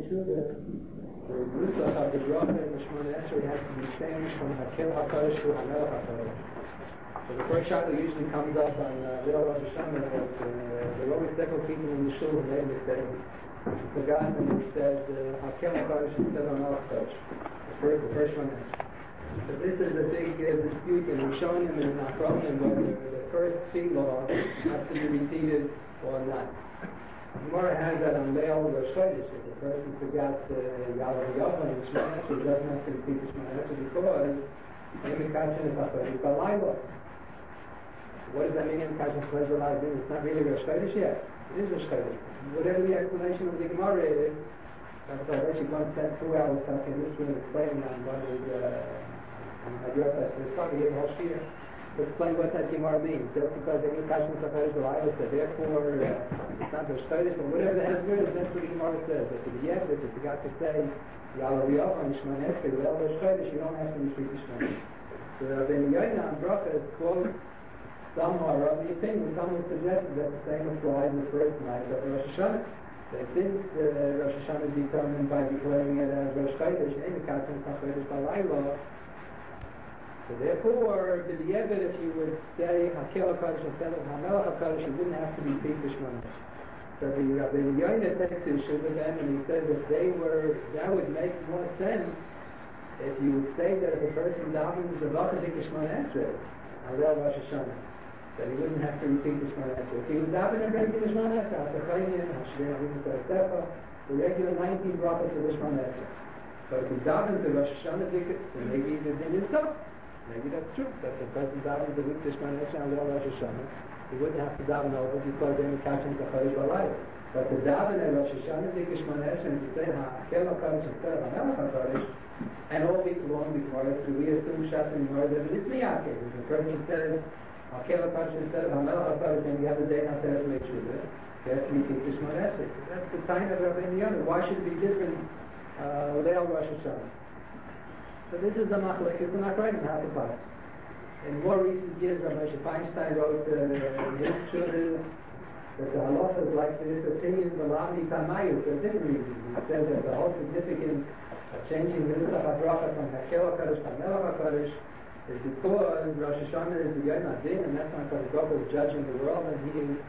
the nusach of the bracha in the Shemona Esrei has to be changed from Hakil HaKadosh to Hamelech HaKadosh. So the first shot usually comes up on Leil Rosh Hashanah that the Roman Sekel people in the shul who made a mistake forgot and he said Hakil HaKadosh instead of Hamelech HaKadosh. The first one is. So this is a big dispute, and we're showing him in Achronim whether the first law has to be repeated or not. Gemara has that on Leil Rosh Chodesh. If the person forgot Yalav Yava and Shemona Esrei, doesn't have to repeat the Shemona Esrei because Amy Kachin is HaChodesh Balayla. What does that mean? Amy Kachin is Balayla? It's not really Rosh Chodesh yet. It is Rosh Chodesh. Whatever the explanation of the Gemara is, Rabbi Rashi once spent 2 hours talking this way, explaining on what is it's probably a whole year to explain what that Gemara means. Just because Amy Kachin is HaChodesh Balayla, so therefore it's not Rosh Chodesh, but whatever the hell is, that's what the Gemara says. If you forgot to say Yalav Yava and Shemona Esrei, Leil Rosh Chodesh, you don't have to repeat the Shemona. So Rabbeinu Yoina on Bracha is quote some are of the opinion, some have suggested that the same applies the first night of Rosh Hashanah. That since Rosh Hashanah is determined by declaring it as Rosh Chodesh, Amy Kachin is HaChodesh Balayla, so therefore, if you would say Hakil HaKadosh instead of Hamelech HaKadosh, you wouldn't have to repeat the Shemona. So the Rabbeinu Yoina takes the issue with them, and he says that would make more sense if you would say that if a person davens the Bracha in the Shemona Esrei, on Leil Rosh Hashanah, that he wouldn't have to repeat the Shemona Esrei. If he was davening and breaking the Shemona Esrei, Hashachayim, Hashem, Hashem, the regular 19 brachas of the Shemona Esrei. But if he davens the Rosh Hashanah, then maybe the din is tough. Maybe that's true, that the person davens the week Shemona Esrei on Leil Rosh Hashanah, he wouldn't have to daven over because Amy Kachin is HaChodesh Balayla. But the daven at Rosh Hashanah, the Shemona Esrei, and to say Hakil HaKadosh instead of Hamelech HaKadosh, and all week long before it, so we assume Shat and Gemara that it's miyakeh. If the person says Hakil HaKadosh instead of Hamelech HaKadosh, then you have a day on Teres Meitzvah, you have to repeat the Shemona Esrei. So that's the time of Rabbeinu Yoina. Why should it be different Leil Rosh Hashanah? So this is the machlekes in Achronim, how to pass. In more recent years, Rabbi Moshe Feinstein wrote his treatise that the halacha is like this opinion Balami Tamayu for different reasons. He says that the whole significance of changing the Nusach HaBracha from Hakil HaKadosh to Hamelech HaKadosh is because Rosh Hashanah is the Yom Hadin, and that's when Kadosh Baruch Hu is judging the world, and he is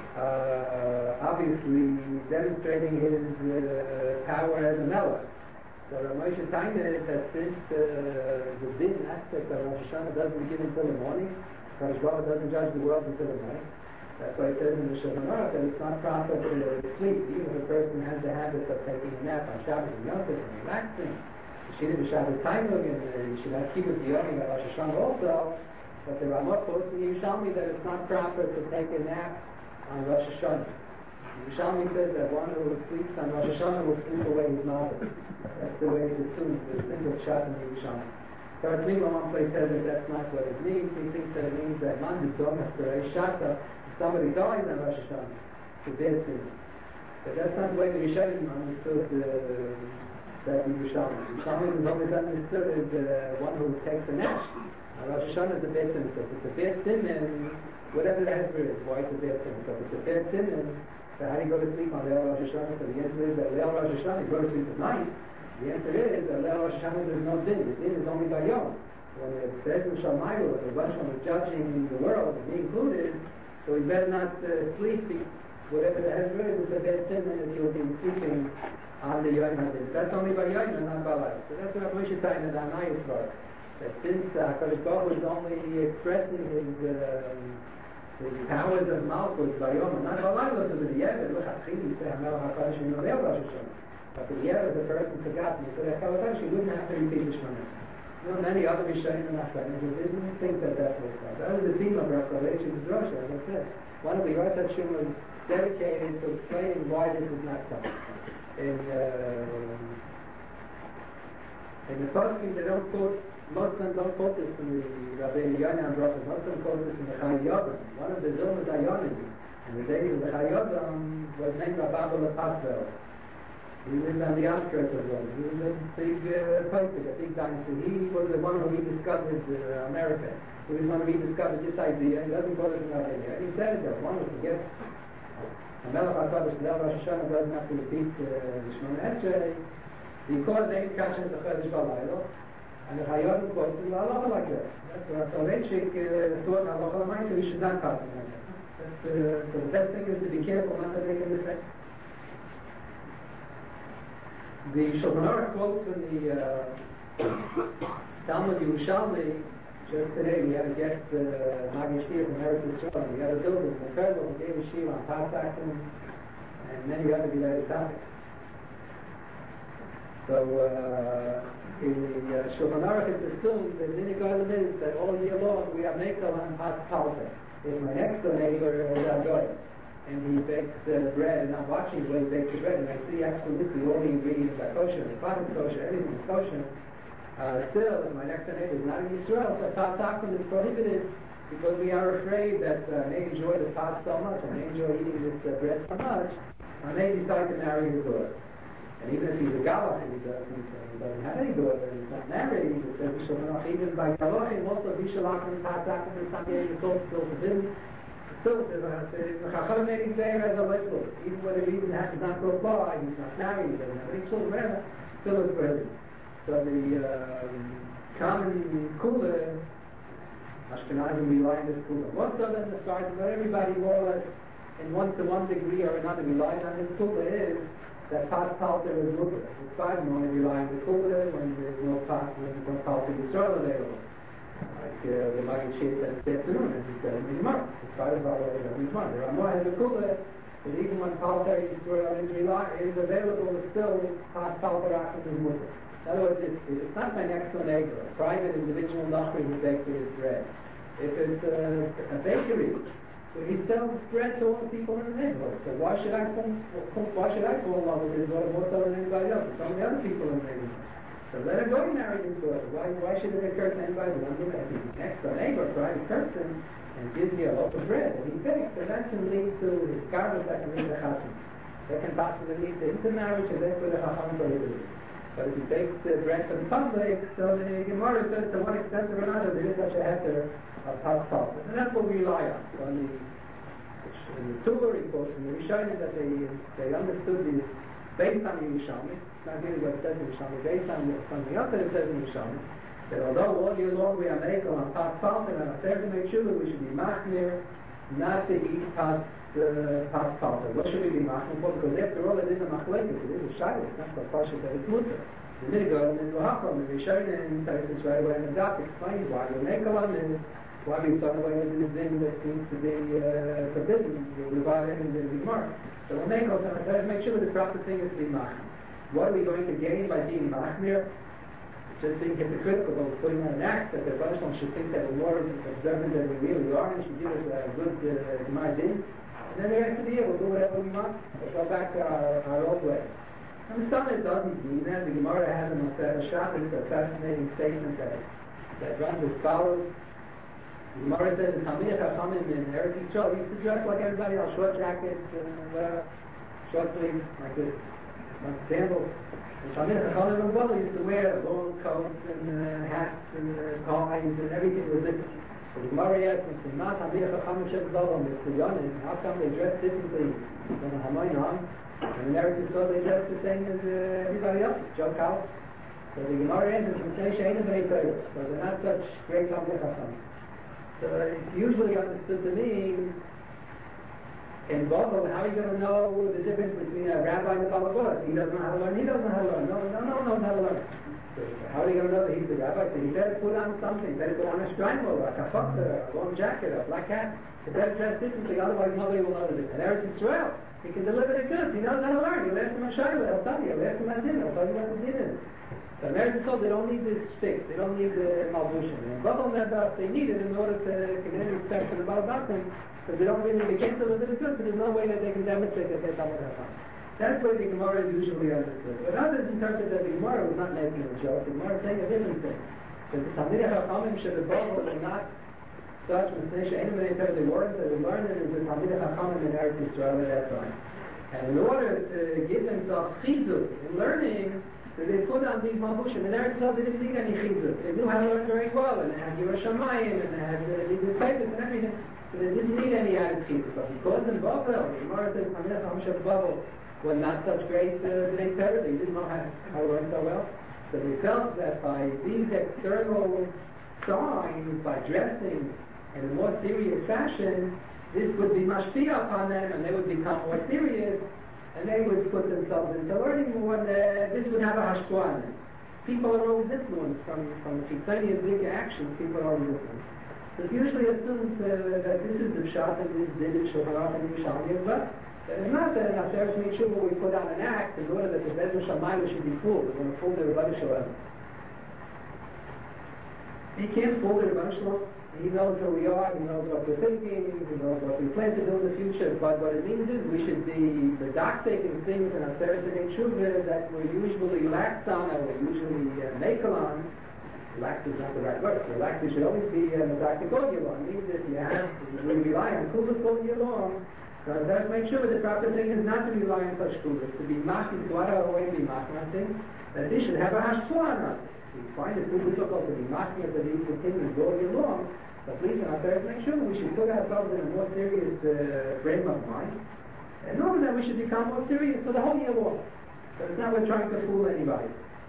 obviously demonstrating his power as a melech. So Rav Moshe Taina is that since the din aspect of Rosh Hashanah doesn't begin until the morning, Kadosh Baruch Hu doesn't judge the world until the night. That's why it says in the Shulchan Aruch that it's not proper to sleep, even if a person has the habit of taking a nap on Shabbos and Yom Tov and relaxing. You should have a Shabbos Tainug, and you should have Kibbutz Yom at Rosh Hashanah also. But the Ramah quotes in Yerushalmi that it's not proper to take a nap on Rosh Hashanah. Yerushalmi says that one who sleeps on Rosh Hashanah will sleep away his knowledge. That's the way it's assumed, the single shot in Yerushalmi. So I think one place says that that's not what it means. He thinks that it means that man is done after a shata, if somebody dies on Rosh Hashanah, it's their sin. But that's not the way the Rishonim understood that Yerushalmi. Yerushalmi was always understood as one who takes a nap. Rosh Hashanah is a bad sin. So if it's a bad sin, then whatever the answer is, why it's a bad sin. So if it's a bad sin, then so how do you go to sleep on Leil Rosh Hashanah? So the answer is that Leil Rosh Hashanah, you go to sleep at night. The answer is that Leil Rosh Hashanah there's no din. The din is only by Yom. When it says in Shalmayu, if the Rosh Hashanah is judging the world, and being included, so we better not sleep. Whatever the answer is, it's a bad sin, and if you'll be sleeping on the Yom Hadin. That's only by Yom and not by life. So that's what Moshe Taina the Anayis wrote. That since Kadosh Baruch Hu is only expressing his powers of Malchus by Yom and not by life, so the Yevet, look, Achili say Hamelech HaKadosh in Leil Rosh Hashanah. But the Yevet, the person forgot, and he said Hakil HaKadosh, he wouldn't have to repeat the Shemona. Many other Rishonim and Achronim who didn't think that was so. That was the theme of Rav Soloveitchik's Drosha, as I said. One of the Yom Tov was dedicated to explaining why this is not so. In the posting, they don't quote, most of them don't quote this from the Rabbeinu Yoina and Bracha. Most of them quote this from the Chai Yodam. One of the Zilmas Ayonim in the days of the Chai Yodam was named Rabbi Lepatvel. He lived on the outskirts of Rome. He was a big poetic, a big dynasty. He was the one who rediscovered America. He was the one who rediscovered this idea. He doesn't quote it from Rabbeinu. He said that one who forgets HaMelech HaKadosh Leil Rosh Hashanah doesn't have to repeat the Shemona Esrei, because they catch in the Chodesh Balaylo, and the Chayyot quotes the halacha like that. That's what Soloveitchik thought halacha l'maisa, we should not pass it like that. So the best thing is to be careful not to make a mistake. The Shulchan Aruch quote from the Talmud Yerushalmi. Just today we had a guest, Maggid Shir from Eretz Yisrael. We had a building, a incredible, who gave a shir on Pasach and many other related topics. So in the Shulchan Aruch it's assumed that in the Garden is that all year long we have Mekel on Pasach. If my next door neighbor is our guy, and he bakes bread, and I'm watching the way he bakes the bread, and I see absolutely all the ingredients are kosher, the pot is kosher, everything is kosher. Still, if my next door neighbor is not in Israel, so Pasach is prohibited because we are afraid that I may enjoy the pot so much, I may enjoy eating this bread so much, I may decide to marry his daughter. And even if he's a galach and he doesn't have any daughter and he's not married, it says even by galachim also vishalachim Pasach and Samyeh is also still forbidden. Still, the Chacham made him say as a lesson, even when the reason has not so far, he's not married, he doesn't have any children, whatever, still is prohibited. So the common kula, Ashkenazim rely on this kula. Most of them, as far as everybody more or less, in one degree or another, relies on this kula is that pot palter is mutter. It's fine, only rely on the kula when there's no pot, when there's no palter Yisrael available. Like the Maggid Shir said this afternoon, and he said in the Gemara, as far as our way of the Gemara, there are more has a kula, but even when palter Yisrael is available, still pot palter is mutter. In other words, if it's not my next door neighbor, a private individual nachri who bakes his bread, if it's a bakery, so he sells bread to all the people in the neighborhood. So why should I fall in love with his daughter more so than anybody else? It's only other people in the neighborhood. So let her go marry his daughter. Why should it occur to anybody but if he's next door neighbor, a private person, and gives me a loaf of bread, and he bakes, then that can lead to his garment, that can lead to chassan. That can possibly lead to intermarriage, and that's where the chacham prohibited. But if he bakes bread for the public, so the Gemara says to one extent or another there is such a heter of pas. And that's what we rely on. So in the Torah reports, in the Rishonim, that they understood this based on the Yerushalmi, it's not really what it says in the Yerushalmi, based on something else that it says in the Yerushalmi, that although all year long we are making on pas and on a Thursday make sure we should be machmir, not to eat pas palter. What should we be machmir for? Because after all, it is a machlekes, it is a shayla. It's not so partial that it's mutter. The Midrash is lahachal. The Rishonim takes this right away in the dot explains why we make a lot is why we throw away this thing that seems to be forbidden. We revive in the Gemara. So we make also make sure that the proper thing is to be machmir. What are we going to gain by being machmir? Just being hypocritical, but we're putting on an act that the Baruch should think that we're more observant than we really are, and should give us a good Gemara din. And then the rest of the year we'll do whatever we want. We'll go back to our old way. And some it doesn't mean that. The Gemara has a Shabbos, a fascinating statement that runs as follows. The Gemara says that Talmidei Chachamim in Eretz Yisrael used to dress like everybody else, short jackets, short sleeves, like this, like sandals. And Talmidei Chachamim in Babel used to wear long coats and hats and ties and everything was different. So the Gemara asks, how come they dress differently than the Hamoinon? And in Eretz Yisrael they dress the same as everybody else, joke out. So the Gemara answers, so they're not such great Talmidei Chachamim. So it's usually understood to mean, in Babel, how are you going to know the difference between a rabbi and a balabas? He doesn't know how to learn, he doesn't know how to learn. No knows how to learn. So how are you going to know that he's the rabbi? So he better put on something, better put on a shtreimel, a kafakta, a long jacket, a black hat. He better dress differently, otherwise nobody will know the difference. And Eretz Yisrael, he can deliver the goods, he knows how to learn. You'll ask him a shayla, he'll tell you, you'll ask him a din, he'll tell you what the din is. So in Eretz Yisrael, they don't need this stick, they don't need the malbushim. In Babel, they need it in order to commit respect to the Balabatim, because they don't really, they can't deliver the goods, so there's no way that they can demonstrate that they're Talmidei Chachamim. That's the way the Gemara is usually understood. But others interpret that the Gemara was not making a joke. The Gemara is saying a different thing. That the Talmidei Chachamim should have both were not such misnei she'enim b'nei Torah. They weren't. They learned it as the Talmidei Chachamim in Eretz Yisrael at that time. And in order to give themselves chizuk in learning, so they put on these malbushim. In Eretz Yisrael they didn't need any chizuk. They knew how to learn very well, and they had Yerushalayim, and they had these papers and everything. So they didn't need any added chiyuvas. But because in Bavel, the Gemara says, Bavel were not such great Bnei Torah, they didn't know how to learn so well. So they felt that by these external signs, by dressing in a more serious fashion, this would be mashpia upon them, and they would become more serious, and they would put themselves into learning more, and this would have a hashpah on them. People are always influenced from the chitzonius big actions. People are always influenced. So it's usually assumed that this is the pshat and this did it Shulchan Aruch and Yerushalmi, but it's not that in Aseret Mitzvah we put on an act in order that the Bezdin Shamayim should be fooled. We're going to fool the Rebbeinu Shalom. He can't fool the Rebbeinu Shalom. He knows who we are, he knows what we're thinking, he knows what we plan to do in the future, but what it means is we should be medactic in things in Aseret Mitzvah that we're usually lax on, or we're usually makel on. Lax is not the right word. Relax, you should always be medactic all year long. It means that we rely on kulas all year long. So let's make sure the proper thing is not to rely on such kulas, to be maching, to our way be maching on things, that they should have a hashpah on it. We find it too difficult to be maching for these things all year long, but at least in our first make sure we should put ourselves in a more serious frame of mind. And over that we should become more serious for the whole year long. So it's not we're trying to fool anybody.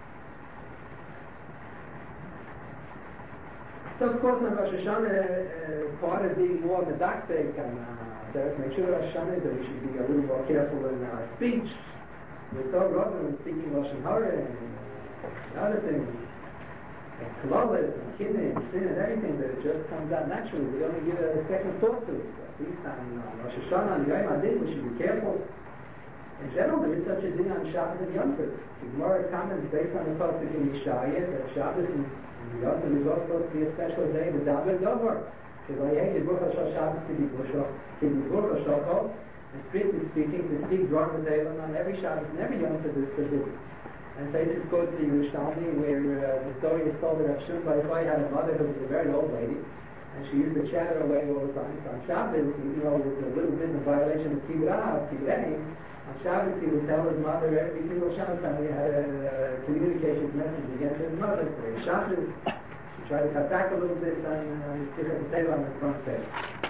So of course on Rosh Hashanah, part of being more medactic and let's make sure Rosh Hashanah is that we should be a little more careful in our speech. We're so rather than speaking Lashon Hara and other things, and klolis and kinnin and sin and everything that it just comes out naturally. We don't give a second thought to it. So at least on Rosh Hashanah and Yom Adin we should be careful. In general, there is such a thing on Shabbos and Yom Tov. The Gemara comments based on the pasuk in Yeshaya that Shabbos is Yom Tov is also supposed to be a special day, the Davar Dover. Because I hate the Baruch Hashem Shabbos to be Baruch Hashem, and strictly speaking, to speak Dvar B'Deilim on every Shabbos and every Yom Tov is forbidden. And Faith is quoted in Yerushalmi where the story is told that Rav Shimon Bar Yochai had a mother who was a very old lady, and she used to chatter away all the time. So on Shabbos, even though it was a little bit in violation of Tivrei, on Shabbos he would tell his mother every single Shabbos time he had a communications message against his mother for Shabbos. She tried to cut back a little bit on his Tikkun B'Teilah on the front page.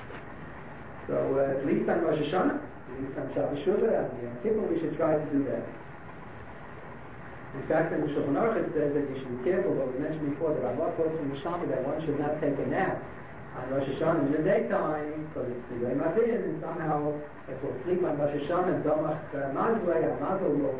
So at least on Rosh Hashanah, at least on Shabbos Shuvah, and Yom Kippur, we should try to do that. In fact, in the Shulchan Aruch it says that you should be careful, what we mentioned before, that Allah quotes from Yerushalmi that one should not take a nap on Rosh Hashanah in the daytime, because it's the Yom Adin, and somehow if we'll sleep on Rosh Hashanah, Domach Mazlei, our Mazel will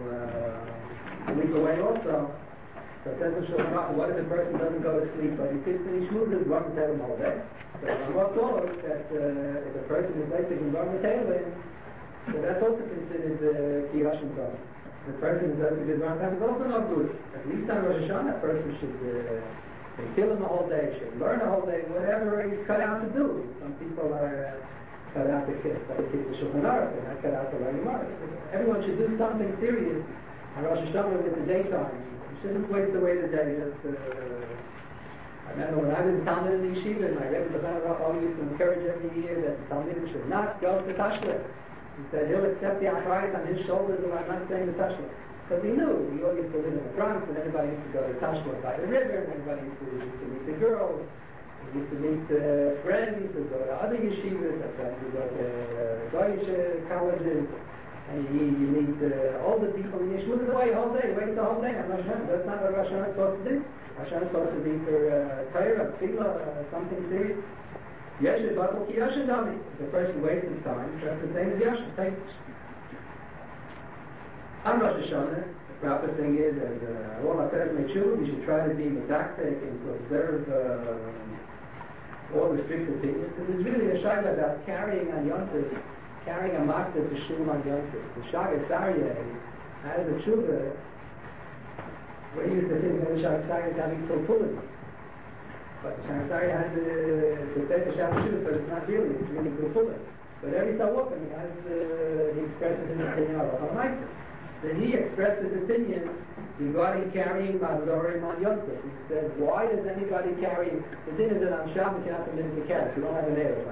leak away also. So it says in Shulchan Aruch, what if a person doesn't go to sleep, but he sits and he schmoozes Dvar B'Teilim all day? So Allah thought that if a person is basic in Dvar B'Teilim, so that's also considered Kiyashim Dvar. The person who does a good Dvar B'Teilim is also not good. At least on Rosh Hashanah, a person should say kill him the whole day, should learn the whole day, whatever he's cut out to do. Some people are cut out to kiss, like the kids of Shulchan Aruch, they're not cut out to learn Gemara. Everyone should do something serious on Rosh Hashanah with the daytime. You shouldn't waste away the day. I remember when I was a Talmud in the yeshiva, my Rebbe Zechariah used to encourage every year that the Talmudim should not go to Tashlich. He said he'll accept the achrayus on his shoulders if I'm not saying the Tashlich. Because he knew we all used to live in the Bronx and everybody used to go to Tashlich by the river, and everybody used to meet the girls, he used to meet friends, who go to other yeshivas, and friends who go to Goyish colleges, and you meet all the people in yeshivas away the whole day, waste the whole day on Rosh Hashanah. That's not what Rosh Hashanah is supposed to do. Rosh Hashanah is supposed to be for Torah, Tefillah, something serious. Yeshiv Batal Ki Yashin Dami. If the person wastes his time, that's the same as Yashin. Take it. On Rosh Hashanah, the proper thing is, as all Aseres Mechuvah, we should try to be medactic and to observe all the strict opinions. And there's really a shayla about carrying on Yom Tov, carrying a matzah to shul on Yom Tov. The Shagas Aryeh has a tshuva. We used to think that the Shagas Aryeh is having fulfilling. But the Shagas Aryeh has the Tefesh Shabbos, but it's not really, it's really fulfilling. But every so often he expresses his opinion on Chalamayster. Then he expressed his opinion regarding carrying Mazorim on Yom Tov. He said, why does anybody carry, the thing is that on Shabbos you're not permitted to carry, you don't have an Erev.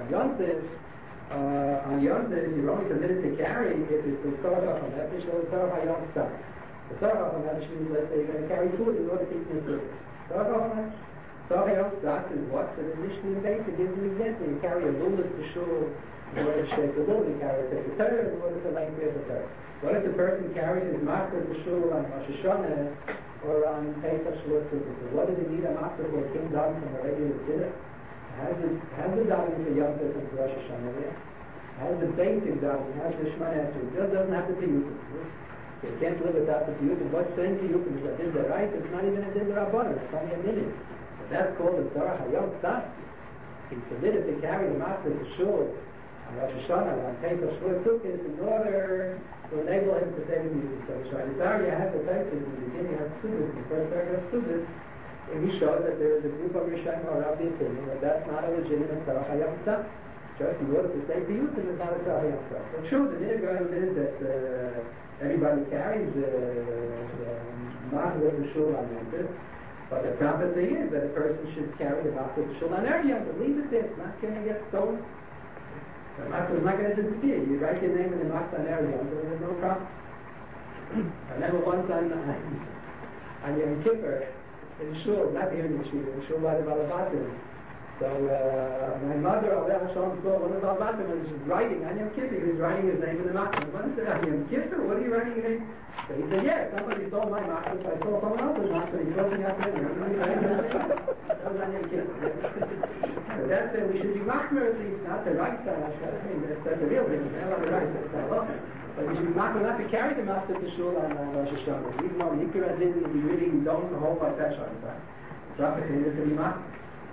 On Yom Tov, you're only permitted to carry if it's the Tzorach HaNefesh or the Tzorach HaYom Tzaz. The Tzorach HaNefesh means, let's say, you're going to carry food in order to eat your food. Tzorach HaNefesh. So that's what? So the Mishnah Basic gives an example. You carry a lulav to shul in order to shape the lulav. You carry it to the Torah in order to lengthen the Torah. What if the person carries his matzah to shul on Rosh Hashanah or on Pesach Shavuot Sukkot? So what does he need a matzah for? King David from a regular siddur? Has the davening for Yom Tov and Rosh Hashanah there? Has the basic davening? Has the Shemana Esrei? It just doesn't have the piyutim. You can't live without the piyutim. What's then piyutim? Is a din deraisa? It's not even a din derabbanan. It's only a minute. So that's called the Tzarach Hayom Tzas. He's permitted to carry the matzah to shul on Rosh Hashanah, on Pesach Shavuot Sukkot, in order to enable him to say the piyutim. So the Shraddizarya has a text in the beginning of Sukkot, in the first paragraph of Sukkot, and he showed that there is a group of Rishonim who are of the opinion that that's not a legitimate Tzarach Hayom Tzas. Just in order to say piyutim is not a Tzarach Hayom Tzas. So true, the minhag is that everybody carries the matzah to shul on Yom Tov, but the proper thing is that a person should carry the matzah to shul on Erev Yom Tov. Leave it there. It's not going to get stolen. The matzah is not going to disappear. You write your name in the matzah on Erev Yom Tov, there's no problem. I remember once on Yom Kippur in shul, not here in the shul, in shul by the Balabatim. So my mother, Aleh Hashem, saw one of our Balabatim was writing on Yom Kippur. He was writing his name in the matzah. One said, on Yom Kippur, what are you writing your name? So he said, yes, somebody stole my matzah, so I stole someone else's matzah. He's closing out his name. That was on Yom Kippur. So that's we should be machmer at least, not the right side. I mean, that's the real thing. Not the right side. But we should be machmer not to carry the matzah to shul on Rosh Hashanah. Even though Nikra did, we really don't hold by that on the side. Prophet is to be machmer.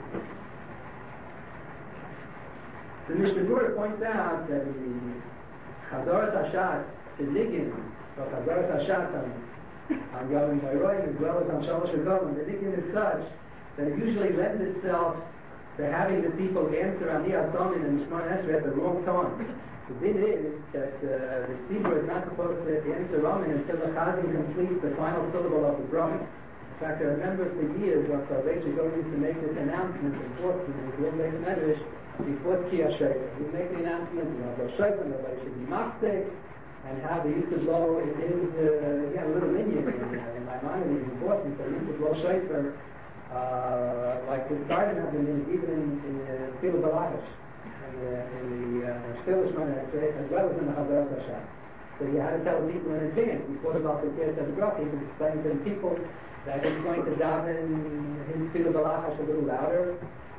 The Mishnah Berurah points out that the Chazoras Hashatz, the Nigin, or Chazoras Hashatz on Yom Ha'roim as well as on Shalosh HaGolim, the Nigin is such that it usually lends itself to having the people answer on Niyas Somin and Shemona Esrei at the wrong time. The thing is that the tzibur is not supposed to answer Ramin until the Chazan completes the final syllable of the bracha. In fact, I remember for years when Salvation goes to make this announcement in Boston, in the Beis Medrash, before Tkiyah Sheva. We make the announcement, Rabbi Sheva, nobody should be mafsek, and how they used to blow in his, he had a little minion in Maimonides in Boston, so he used to blow shofar like the starting of the minute, even in Filo Balachash, in the Shtill Shemona Esrei, as well as in the Chazoras Hashatz. So you had to tell the people in advance, before the Baal Tekeh to the Bracha, he was explaining to the people that he's going to daven his Filo Balachash a little louder,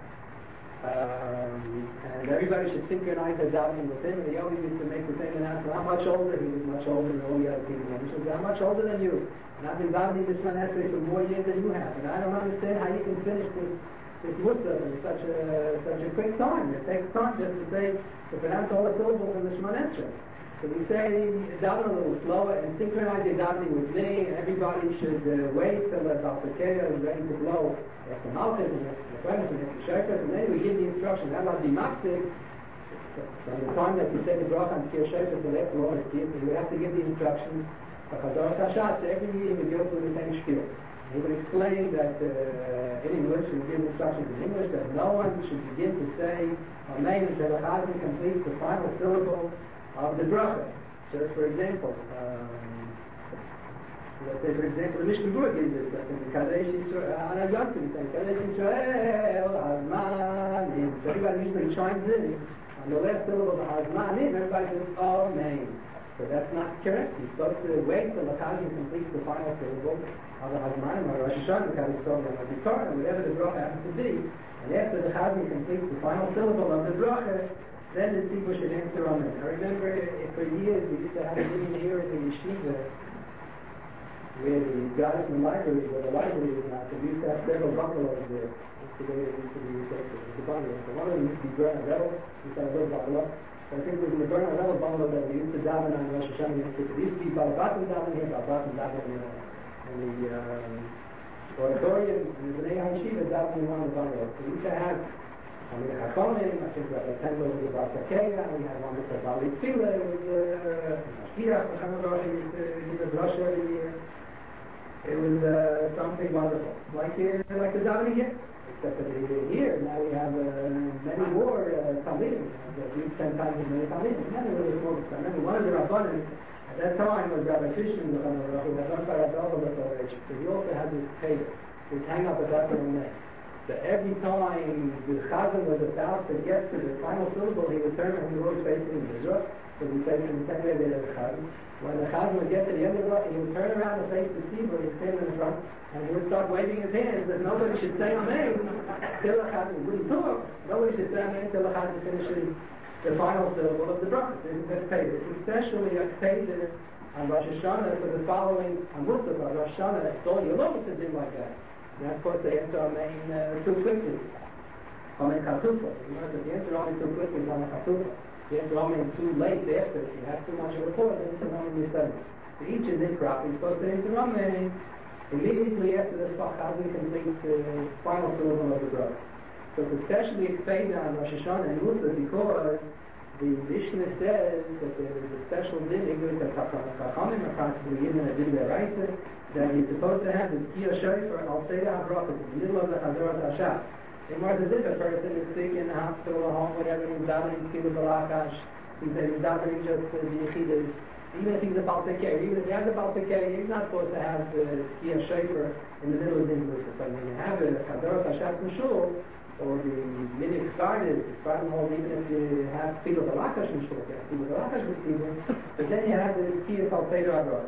and everybody should synchronize their davening with him. And he always used to make the same announcement. I'm much older. He was much older than all the other people. And he said, I'm much older than you. And I've been davening this Shemona Esrei for more years than you have. And I don't understand how you can finish this mitzvah in such a quick time. It takes time just to say, to pronounce all the syllables in the Shemona Esrei. So we say, daven a little slower and synchronize your davening with me, and everybody should wait till the Baal Tekeh is ready to blow after Malchus and after the Premise and after Shofar, and then we give the instruction. That will be mafsik from the time that we say the bracha on Tkiyah Shofar till after all the kids, and we have to give the instructions for Chazoras Hashatz. Every year we go through the same shtill. He would explain that in English, we give instructions in English, that no one should begin to say Amen until the Chazan completes the final syllable of the bracha. Just for example, let's say for example, the Mishnah Berurah gives this lesson. Kadesh Yisrael, on Yom Tov, saying Kadesh Yisrael, Hazmanim. So everybody usually chimes in on the last syllable of Hazmanim. Everybody says Amen. So that's not correct. You're supposed to wait till the Chazan completes the final syllable of the Hazmanim or Rosh Hashanah, Kadesh Yisrael, or Vikar, whatever the bracha happens to be. And after the Chazan completes the final syllable of the bracha, then the tzibur should answer Amen. I remember for years we used to have a meeting here in the yeshiva where the Goddesman library, where the library is now, so we used to have several bungalows there. Today there used to be the bungalow. So one of them used to be Bernard Rebel. We used to have a little bungalow. So I think it was in the Bernard Rebel bungalow that we used to daven on Rosh Hashanah. There used to be Balabatim daven here, Balabatim daven in the auditorium, and the Bnei HaYeshiva daven in one of the bungalows. So we used to have I think Rabbi Tendler was the Baal Tekeh, and we had one with the Baal Tefillah, it was Mashkiach, he used to give a brush every year. It was something wonderful, like the davening here. Except that here, now we have many more Talmidim. We spend time with many Talmidim, and then a little small. So I remember one of the Rabbanim, at that time, was Rabbi Fishman, who had learned by Rabbi Elazar, so he also had this paper. He'd hang up a document name. So So every time the Chazan was about to get to the final syllable, he would turn and he was facing the Mizrach, so he faced in the same way they did the Chazan. When the Chazan would get to the end of the block, he would turn around and face the Tzibur, he'd stand in the front, and he would start waving his hands that nobody should say Amen till the Chazan wouldn't talk. Nobody should say Amen till the Chazan finishes the final syllable of the bracha. This is a Peder. It's especially a Peder on Rosh Hashanah for the following, on Musaf, on Rosh Hashanah, it's all Yolot to do like that. And of course they answer Amen too quickly. Amen Chatufa. You know that the answer Amen too quickly is Amen Chatufa. The answer Amen too late after. If you have too much of a pause, the answer Amen is done. So each is improper. You're supposed to answer Amen immediately after the Chazan completes the final syllable of the bracha. So it's especially explained on Rosh Hashanah and Musaf because the Mishnah says that there is a special din, Ignorance of Chachamim, approximately even a din deraisa, that you're supposed to have the Tkiyah Shofar al Seder HaBrachos in the middle of the Chazoras HaShatz. It was as if a person is sick in the hospital or home, whatever, he's davening Tefillah B'Lakash, he's davening just the Yechidas. Even if he's a Baal Tekei, even if he has a Baal Tekei, he's not supposed to have the Tkiyah Shofar in the middle of his Musaf. But when you have a Chazoras HaShatz in Shul, or the minute started hold even if you have Tefillah B'Lakash in Shul, you have Tefillah B'Lakash with but then you have the Tkiyah al Seder HaBrachos.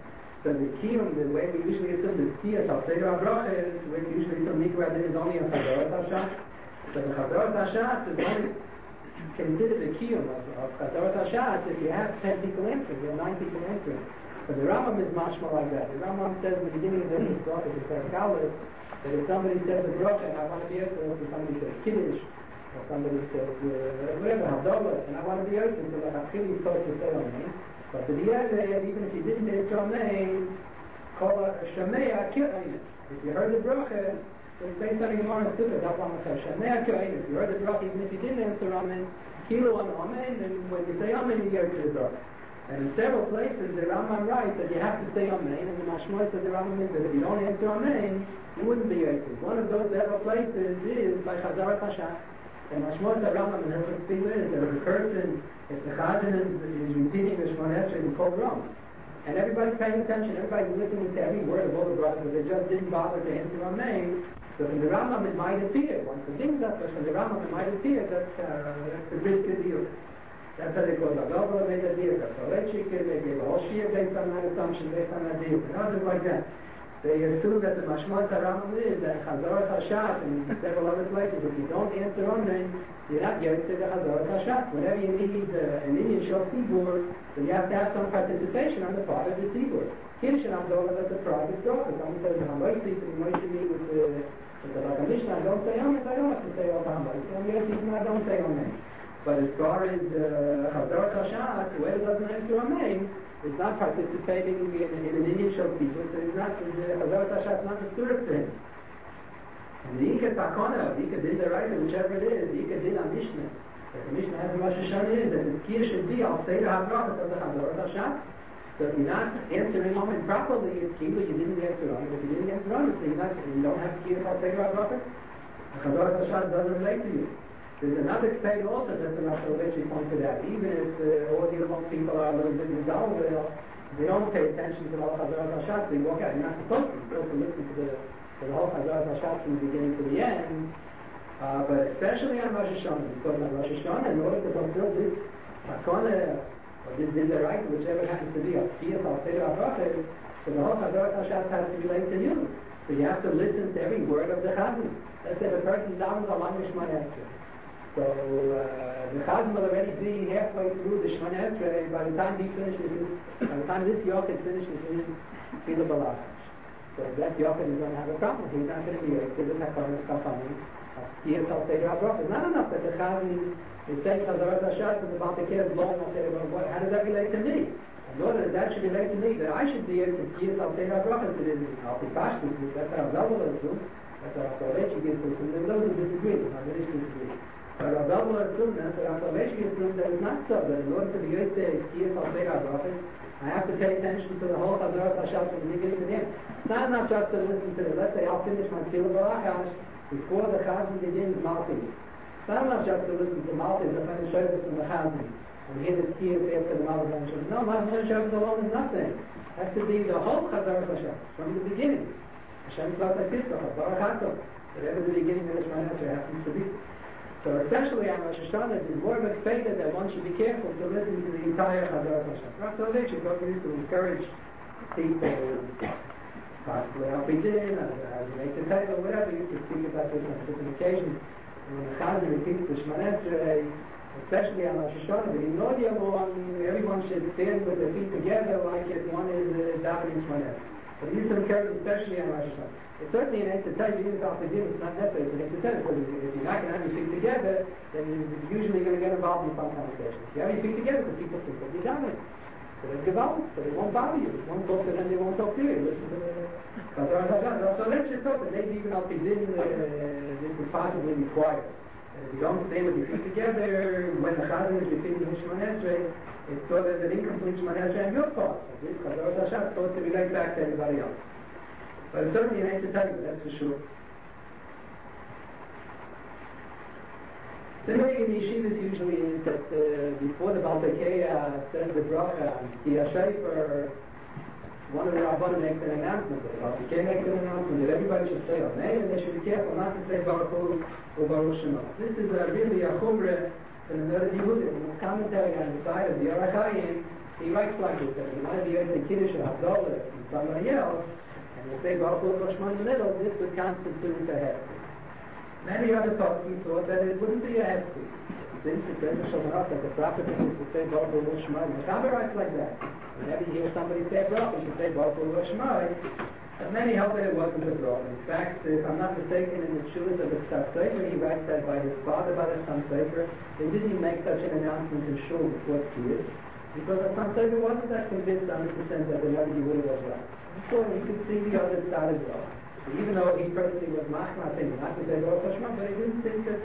So the Kiyum, the way we usually assume the Tkiyah al Seder HaBrachos, the way it's usually assumed Mikra is only on Chazoras HaShatz. So the Chazoras HaShatz is only considered the Kiyum of Chazoras HaShatz if you have 10 people answering, you have 9 people answering. But the Rambam is mashma like that. The Rambam says in the beginning of this bracha, in Perek Aleph, that if somebody says a bracha and I want to be Yotze, or somebody says Kiddush, or somebody says whatever, Havdalah, and I want to be Yotze, so the Chachili is told to say Amen. But to the end, even if you didn't answer Amen, call a Shamei Akirayin. If you heard the bracha, so it's based on the Gemara Sukkah, that's one of the Shamei Akirayin. If you heard the bracha, even if you didn't answer Amen, Kilo on Amen, and when you say Amen, you get to the bracha. And in several places, the Rambam writes that you have to say Amen, and the Mashmois of the Rambam is that if you don't answer Amen, you wouldn't be Yotze. One of those several places is by Chazoras HaShatz. And Mashmois of the Rambam in Hilchos Tefillah is that if a person, if the Chazan is repeating the Shmoneh Esrei, we call wrong. And everybody's paying attention, everybody's listening to every word of all the brothers, but they just didn't bother to answer Amen. So from the Rambam it might appear, one could think that, but from the Rambam it might appear that's the brisket deal. That's how they call it. Avdala made that deal. That's how they gave a whole shir based on that assumption, based on that deal. And others like that. They assume that the Mashmois HaRambam is that Chazoras HaShatz and several other places, if you don't answer Amen, you're not Yotze the Chazoras HaShatz. Whenever you need an Indian Shul Tzibur, then you have to have some participation on the part of the Tzibur. Kiddush and Avdala, that's a private bracha. Someone says, Hamoisi, and Moshe me with the Baka Mishnah, I don't say Amen, I don't have to say all the Hamoisi. I'm Yotze, I don't say Amen. But as far as Chazoras HaShatz, whoever doesn't answer Amen is not participating in an Indian Shul Tzibur, so it's not, Chazoras HaShatz is not disturbed to him. And the Ika Takona, the Ika Din Deraisa, whichever it is, the Ika Din HaMishnah, that the Mishnah has in Rosh Hashanah is that the Tkiyah should be al Seder HaBrachos of the Chazoras HaShatz. So if you're not answering Amen properly, it's Kilo, you didn't answer Amen. If you didn't answer Amen, so you don't have Tkiyah al Seder HaBrachos, the Chazoras HaShatz doesn't relate to you. There's another pay also that the Rav Soloveitchik pointed out. Even if all the Yilmot people are a little bit resolved, they don't pay attention to the whole Chazoras HaShatz. They walk out. You're not supposed to. You're supposed to listen to the whole Chazoras HaShatz from the beginning to the end. But especially on Rosh Hashanah, because on Rosh Hashanah, in order to fulfill this Hakona, or this Din Deraisa, whichever happens to be, of Tkiyah al Seder HaBrachos, so the whole Chazoras HaShatz has to relate to you. So you have to listen to every word of the Chazan. Let's say if a person davens along the Shmoneh Esrei. So the Chazan will already be halfway through the Shmoneh Esrei by the time he finishes by the time this Yochid finishes his Tefillah B'Lakash. So that Yochid is going to have a problem. He's not going to be Yotze the Chakonis Chachamim. Tkiyah al Seder HaBrachos. It's not enough that the Chazan is saying Chazoras HaShatz and the Baal Tekei is blowing al Seder HaBrachos. How does that relate to me? In order that that should relate to me, that I should be able to Tkiyah al Seder HaBrachos. I'll be pashtus. That's how Avdala will assume. That's how Soloveitchik gives to assume. There are those who disagree. But I disagree. But Avdala will assume that Soloveitchik assumes that it's not so. That in order to be Yotze Tkiyah al Seder HaBrachos, I have to pay attention to the whole Chazoras HaShatz from the beginning to the end. It's not enough just to listen to it. Let's say I'll finish my Tefillah B'Lakash before the Chazan begins Malchus. It's not enough just to listen to Malchus and then Shabbos from the Chazan and hear the Tkiyah after the Malchus and Shabbos. No, Malchus Shabbos alone is nothing. It has to be the whole Chazoras HaShatz from the beginning. Hashem Tzlata Kitzvah, Baruch Atah. whatever the beginning of the Shemona Esrei happens to be. So especially on Rosh Hashanah, there's more of a feder that one should be careful to listen to the entire Chazar Hashem. Rav Soloveitchik used to encourage people, possibly Al Pidin, as he makes a table, whatever, he used to speak about this on different occasions. And when the Chazar repeats the Shemona Esrei, especially on Rosh Hashanah, the Inodia long, everyone should stand with their feet together like if one is davening Shemona Esrei. But he used to encourage, especially on Rosh Hashanah. It's certainly an Eitzah Tov, even if Al Pidin, it's not necessary, it's an Eitzah Tov, because if you're not going to have your feet together, then you're usually going to get involved in some conversation. If you have your feet together, the people think that you're davening. So they're devout, so they won't bother you. If you won't talk to them, they won't talk to you. Listen to the Chazar Hashem. So let's just talk that maybe even Al Pidin, this is possibly required. If you don't stand with your feet together, when the Chazan is repeating the Shemona Esrei, it's sort of an incomplete Shemona Esrei on your part. At least Chazar Hashem is supposed to relate back to everybody else. But it's certainly an Eitzah Tov, that's for sure. The way in yeshivas usually is that before the Baltekeya says the bracha, Ki HaShefer, one of the Rabbanim makes an announcement, the Baltekeya makes an announcement that everybody should say Amen, and they should be careful not to say Baruch Hu or Baruch Shema. This is really a chumrah in the Nerad Yehudim. In his commentary on the side of the Orach Chaim, he writes like this, that if you want to be Yosef Kiddush or Havdalah from somebody else, and you say Baruch Hu or Shema in the middle, this would constitute a hefsek. Many other poskim thought that it wouldn't be a hefsek. Since it says in Shulchan Aruch that the prophet is to say Baruch Hu or Shema, the Mechaber writes like that. Whenever you hear somebody say bracha, you should say Baruch Hu or Shema. But many held that it wasn't a bracha. In fact, if I'm not mistaken, in the Shulas of the Ksav Sefer, he writes that by his father, by the Ksav Sefer, they didn't make such an announcement in Shul before Kiyuv, because the Ksav Sefer wasn't that convinced 100% that the Rebbe Yehuda was right. So he could see the other side as well. Even though he personally was machma, not to say Baruch Hu or Shema, but he didn't think that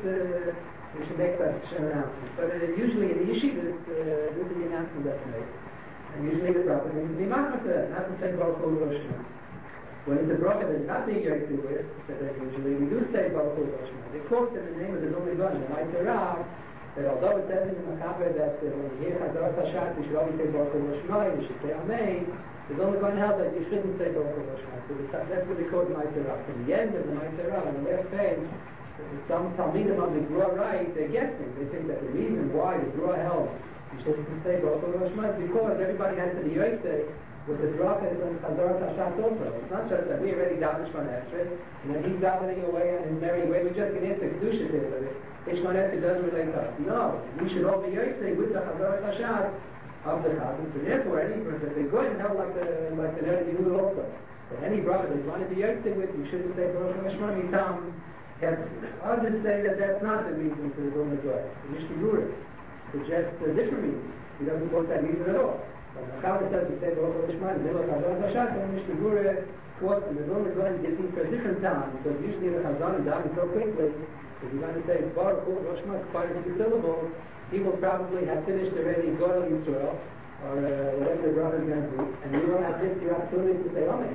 we should make such an announcement. But usually in the yeshivas, this is the announcement that's made. And usually the bracha means to be machma to that, not to say Baruch Hu or Shema. When it's a bracha that's not being yosef with, so that usually we do say Baruch Hu or Shema. They quote in the name of the Vilna Gaon, the Meiser Rav, that although it says in the Mechaber that when you hear Chazar Hashem, you should always say Baruch Hu or Shema, you should say Amen, the Vilna Gaon held that you shouldn't say Baruch Hu or Shema. So that's what they quote in Meiser Rav. From the end of the Meiser Rav, on the last page, some Talmidim on the Grua right, they're guessing. They think that the reason why the Grua held you shouldn't say Baruch Hu or Shema is because everybody has to be yosef with the brachas and Chazar Hashem also. It's not just that we already daven Shemona Esrei, and then he's davening away in his merry way. We just can answer Kedusha there, but the Shemona Esrei doesn't relate to us. No, we should all be yosef with the Chazar Hashem of the Chazan. So therefore, any bracha they go and held like the Nerad Yehuda also. But any bracha they want to be yosef with, you shouldn't say Baruch Hu or Shema mitam hefsek. Others say that that's not the reason for the Vilna Gaon. The Mishnah Berurah suggests a different reason. He doesn't quote that reason at all. But the Mechaber says to say Baruch Hu or Shema in the middle of Chazar Hashem, and Mishnah Berurah quotes and the Vilna Gaon is getting for a different time, because usually the Chazan is davening so quickly, if you're going to say Baruch Hu or Shema quite a few syllables, he will probably have finished already Goel Yisrael, or whatever the bracha is going to be, and you will have this your opportunity to say Amen.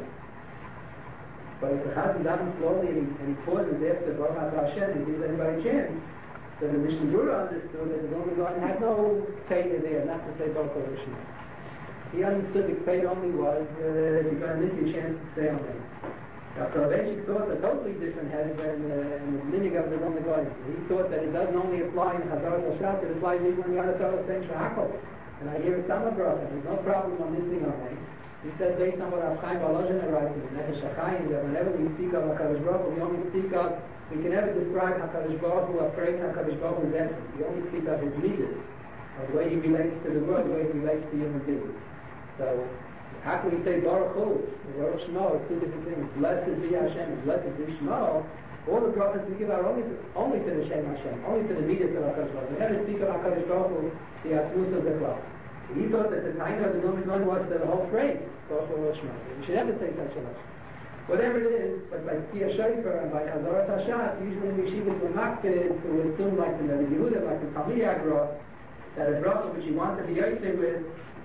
But if the Chazan davens slowly and he pauses after Baruch Hashem and gives everybody a chance, so the Mishnah Berurah understood that the Vilna Gaon had no failure there not to say Baruch Hu or Shema. He understood the fate only was you're going to miss your chance to say Amen. Now Soloveitchik thought a totally different head than the meaning of the Vilna Gaon. He thought that it doesn't only apply in Chazar Hashem, it applies even when you're on the Torah saying Shahakol. And I hear a Stammer bracha, there's no problem on listening Amen. He said, based on what Rav Chaim Volozhin writes in the Nefesh HaChaim, that whenever we speak of HaKadosh Baruch Hu, we only speak of, we can never describe HaKadosh Baruch Hu or praise HaKadosh Baruch Hu's essence. We only speak of his midas, of the way he relates to the world, the way he relates to human beings. So, how can we say Baruch Hu, Baruch Shema, it's two different things. Blessed be Hashem and blessed be Shema. All the brachas we give are only to the Shem Hashem, only to the midas of HaKadosh Baruch Hu. We never speak of HaKadosh Baruch Hu, the Atzmut of the Klal. He thought that the time of the Vilna Gaon was the whole phrase, Baruch Hu or Shema. We should never say such a much. Whatever it is, but by Ki HaShefer and by Chazar Hashem, usually the yeshivas were not to assume like the Nerad Yehuda, like the Talmidei Agra, that a bracha which you want to be yosef with,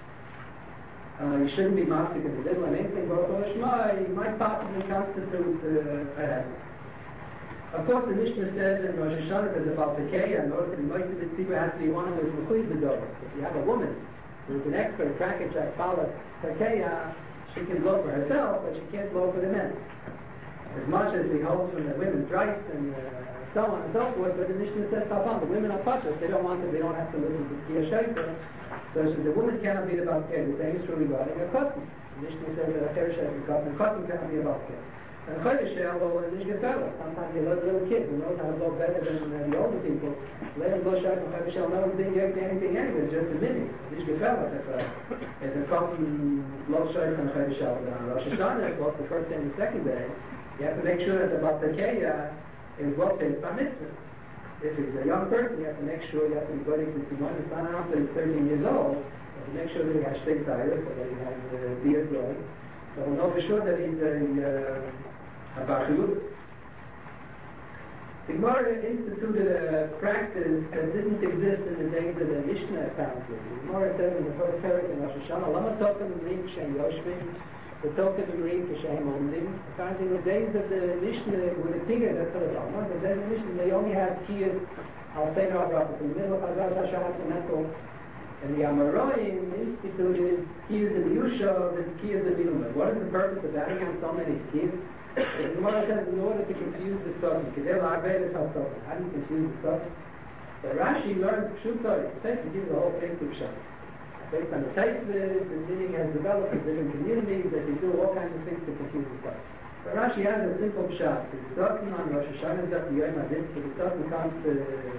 you shouldn't be mastic in the middle, and anything Baruch Hu or Shema, you might possibly constitute a hefsek. Of course, the Mishnah says in Rosh Hashanah that the Baltekeya, in order to be Moitzah B'tzibur, has to be one who is Mechuyev B'Dovos. If you have a woman who's an expert, Krakachak, Palas, Tekeya, she can blow for herself, but she can't blow for the men. as much as we hold from the women's rights and so on and so forth, but the Mishnah says, the women are pashas. They don't want it, they don't have to listen to Kiya Shaifa. So the woman cannot be the Balkeh. The same is true regarding a cotton. The Mishnah says that a Cheresh is a cotton cannot be a Balkeh. And Chodesh will is Gefella. Sometimes you let a little kid who knows how to blow better than the older people. Let him blow Shai from Chodesh no thing anything anyway, just a minute. It's Gefella. If a cotton blows Shai from Chodesh on Rosh Hashanah, both the first day and the second day, you have to make sure that the Baltekeya is well paid by mitzvah. If he's a young person, you have to make sure you have to be going to Simon. It's not after he's 13 years old. You have to make sure that he has shtei sayros, so that he has a beard growing. So we'll know for sure that he's a Bachur. The Gemara instituted a practice that didn't exist in the days of the Mishnah apparently. The Gemara says in the first paragraph in Rosh Hashanah, Lama token M'rim Shem Yoshvim, the token M'rim Shem Omdim. Apparently in the days of the Mishnah, with the Tigger, that's what it's all. In the days of the Mishnah, they only had Kiyas, Al Seder HaBrachos, in the middle of Hazar HaShahat, and that's all. And the Amoraim instituted Kiyas in the Yusha, and Kiyas in the Milma. What is the purpose of adding on so many Kiyas? The Gemara says in order to confuse the Satan, how do you confuse the Satan? So Rashi learns Pshuta, he gives the whole thing to Pshat. Based on the Taisvis, the meaning has developed in different communities that they do all kinds of things to confuse the Satan. But Rashi has a simple Pshat. The Satan on Rosh Hashanah is that the Yom HaDin, so the Satan comes to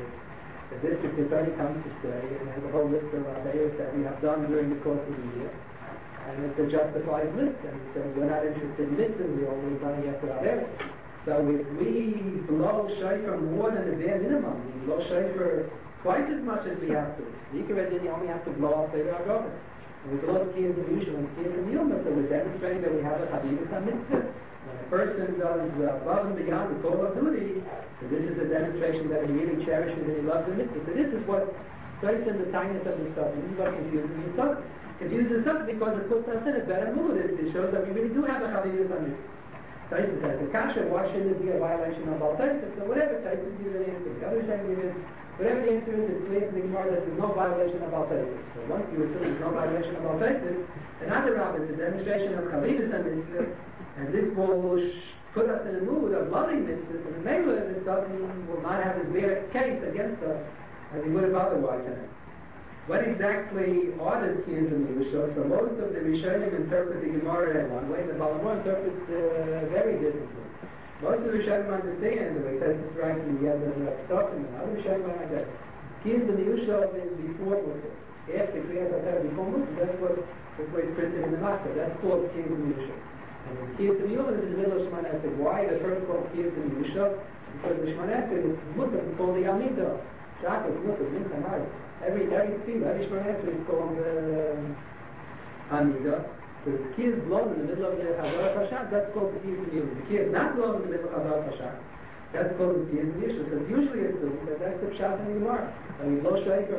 the district attorney comes to stay and has a whole list of Avayos that we have done during the course of the year. And it's a justified list, and he says we're not interested in mitzvahs, we only money after our. So if we blow shofar more than the bare minimum, we blow shofar twice as much as we have to. You only have to blow our Seder HaGavos. And we blow the Kiyas B'Yusha and Kiyas B'Yilma, so we're demonstrating that we have a Chavivus HaMitzvah. When a person does above and beyond the call of duty, so this is a demonstration that he really cherishes and he loves the mitzvah. So this is what's straight in the tightness of the stuff. This is what confuses the stuff. Confuses us because it puts us in a better mood. It shows that we really do have a Chavivus HaMitzvah. Taisus has a kasha, why shouldn't it be a violation of Al Taisus? So whatever Taisus gives an answer, the other side gives whatever the answer is, it's clear to the Gemara that there's no violation of Al Taisus. So once you assume there's no violation of Al Taisus, then other rabbis, it's a demonstration of Chavivus HaMitzvah, and this will put us in a mood of loving mitzvahs, and maybe the Satan will not have his mere case against us as he would have otherwise had. What exactly are the Kiyas in the Yusha? So most of the Rishonim interpret the Gemara in one way, the Balamor interprets very differently. Most of the Rishonim understand the way Taisus writes in the end of the Psachim, and other Rishonim are like that. Kiyas in the Yusha is before Musaf. After Kriyas HaTorah before Musaf, that's what is printed in the Matzah. That's called Kiyas in the Yusha. And the Kiyas in the Yusha is in the middle of Shemana Esrei. Why the first called Kiyas in the Yusha? Because the Shemana Esrei is Musaf, it's called the Amidah. Shabbos, Musaf, Mincha, Mari. Every tefillah, every Shemana Esrei is called Amidah. So the key is blown in the middle of the Hazar HaSham, that's called the key in the Yusha. The key is not blown in the middle of Hazar HaSham, that's called the key in the Yusha. So it's usually assumed that that's the Pshat in the Gemara. And we blow shofar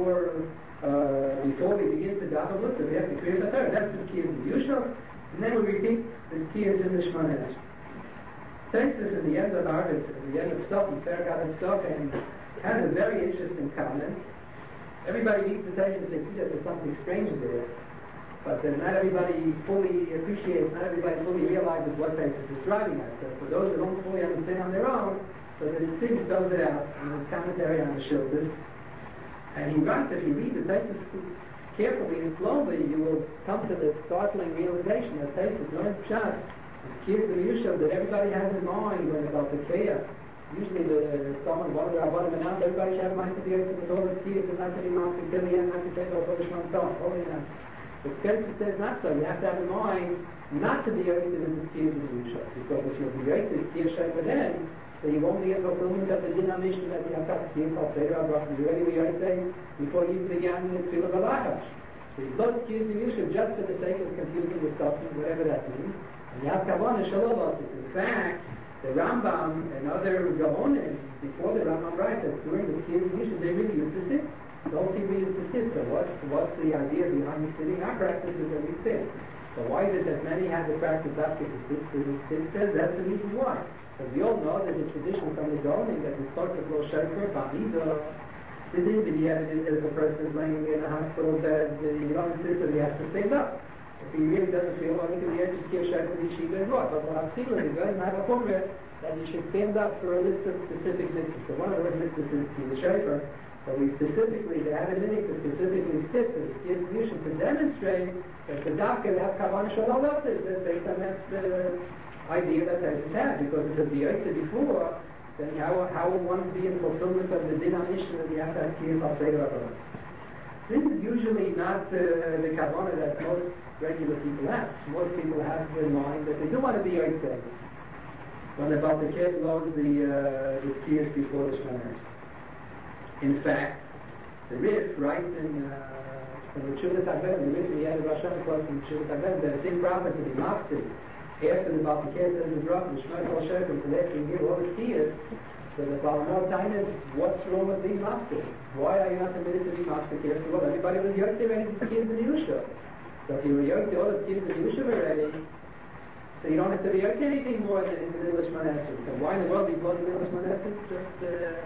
before we begin to daven Musaf, we have to create a third. That's the key in the Yusha. And then we repeat the key is in the Shemana Esrei. Taisus in the end of Arvid, at the end of Psachim, Perek Aleph Psachim, has a very interesting comment. Everybody needs to take it, they see that there's something strange there, but not everybody fully appreciates, not everybody fully realizes what Taisus is driving at. So for those who don't fully understand on their own, so the Tzig spells it out in his commentary on the Shildas. And he writes, if you read the Taisus carefully and slowly, you will come to the startling realization that Taisus learns Pshat. Here's the Yusha that everybody has in mind when about the Kiyah. Usually one of the Rabbanim announced everybody should have a mind to the earth with all the keys and not to be Mamsi Kili and not to take over the Shman Son. So Taisus says not so. You have to have in mind not to be earth in the keys of the Yusha. Because if you'll be earth in the Kiyah Shaifa then, so you won't be a fulfillment of the Din HaMishna that you have got the Kiyah Al Seder HaBrachos. You already be earth saying before you even began the Tefillah B'Lachash. So you blow the keys of the Yusha just for the sake of confusing the stuff, whatever that means. And you have Kavanah Shalom. In fact, the Rambam and other Gaonim, before the Rambam writes that during the Kiyah Yusha, they really used to sit. The whole TV used to sit. So what's the idea behind sitting? Our practice is that we sit. So why is it that many have the practice after to sit? So it says that's the reason why. Because we all know that the tradition from the Gaonim that is supposed to blow shofar, Bamidah, the evidence is that if a person is laying in a hospital bed, you don't insist that he has to stand up. If he really doesn't feel well, he can be able to give shaykhs in yeshiva as well. But what I'm seeing is going to have a chumrah that you should stand up for a list of specific mitzvahs. So one of those mitzvahs is to the shayfer. So we specifically, they have a minute to specifically sit for the distribution to demonstrate that the doctor have kavanah shalom based on that idea that person had. Because if the Yotze before, then how will one be in fulfillment of the din HaMishnah that you have to have kiyas al seder Rabbanan? This is usually not the kavanah that most regular people have. Most people have in mind that they do want to be Yotze when the Baal Tekeh loads the kiyas before the Shemana Esrei. In fact, the Rif writes in the Teshuvas HaGedolim, the Rif, he had a Rosh Hashanah quote from the Teshuvas HaGedolim, that it's improper to be mafsed after the Baal Tekeh says the bracha, the Shema Kol Shekel, so they can give all the kiyas. So the Baal Mor time is, what's wrong with being mafsed? Why are you not permitted to be mafsed after all? Everybody was Yotze ready to kiyas the Yusha. So if you were Yotze all the kiyas the Yusha already, so you don't have to be Yotze anything more than in the middle of Shemana Esrei. So why in the world be blown in the middle of Shemana Esrei? Just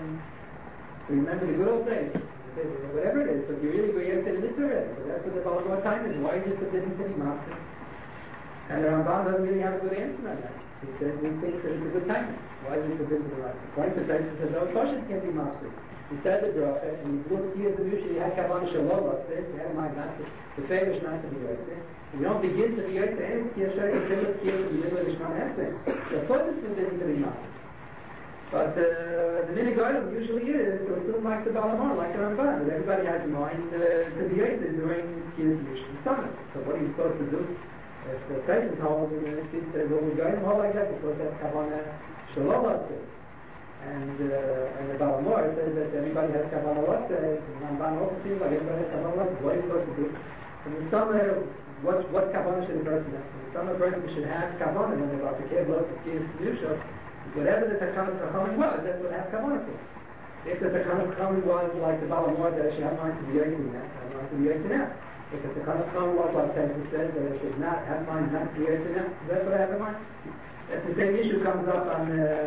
so you remember the good old days, whatever it is, but you really go Yotze the mitzvah already. So that's what the Baal Mor time is. Why is it forbidden to be mafsed? And the Ramban doesn't really have a good answer on that. He says he thinks that it's a good time. Why is it forbidden to be mafsed? According to Taisa, he says, no, Kosher can't be mafsed. He said the bracha, and he blew kiyas the Yusha, he had kavanah shalom, he had in mind not to, the favor is not to be Yotze. You don't begin to be Yotze, and kiyas shayk, the favor kiyas in the middle of the Shemana Esrei. So of course it's forbidden to be mafsed. But the minhag item usually is to assume like the Baal Mor, like the Ramban, that everybody has in mind to be Yotze during kiyas Yusha summers. So what are you supposed to do? If the Taisus holds, and it says, well, we're going to hold like that, it's supposed to have kavanah shalom says. And the Baal Mor says that everybody has kavanah says, and Ramban also seems like everybody has kavanah. What are you supposed to do? In the summer, what kavanah should a person have? In the summer, a person should have kavanah when they're about to give lots of kids to Yusha. Whatever the Takanas Chachamim was, that's what I have kavanah for. If the Takanas Chachamim was like the Baal Mor, that I should have mind to be Yotze now, I have mind to be Yotze now. If the Takanas Chachamim was like Taisa says, that I should not have mind not to be Yotze now, that's what I have in mind. If the same issue comes up on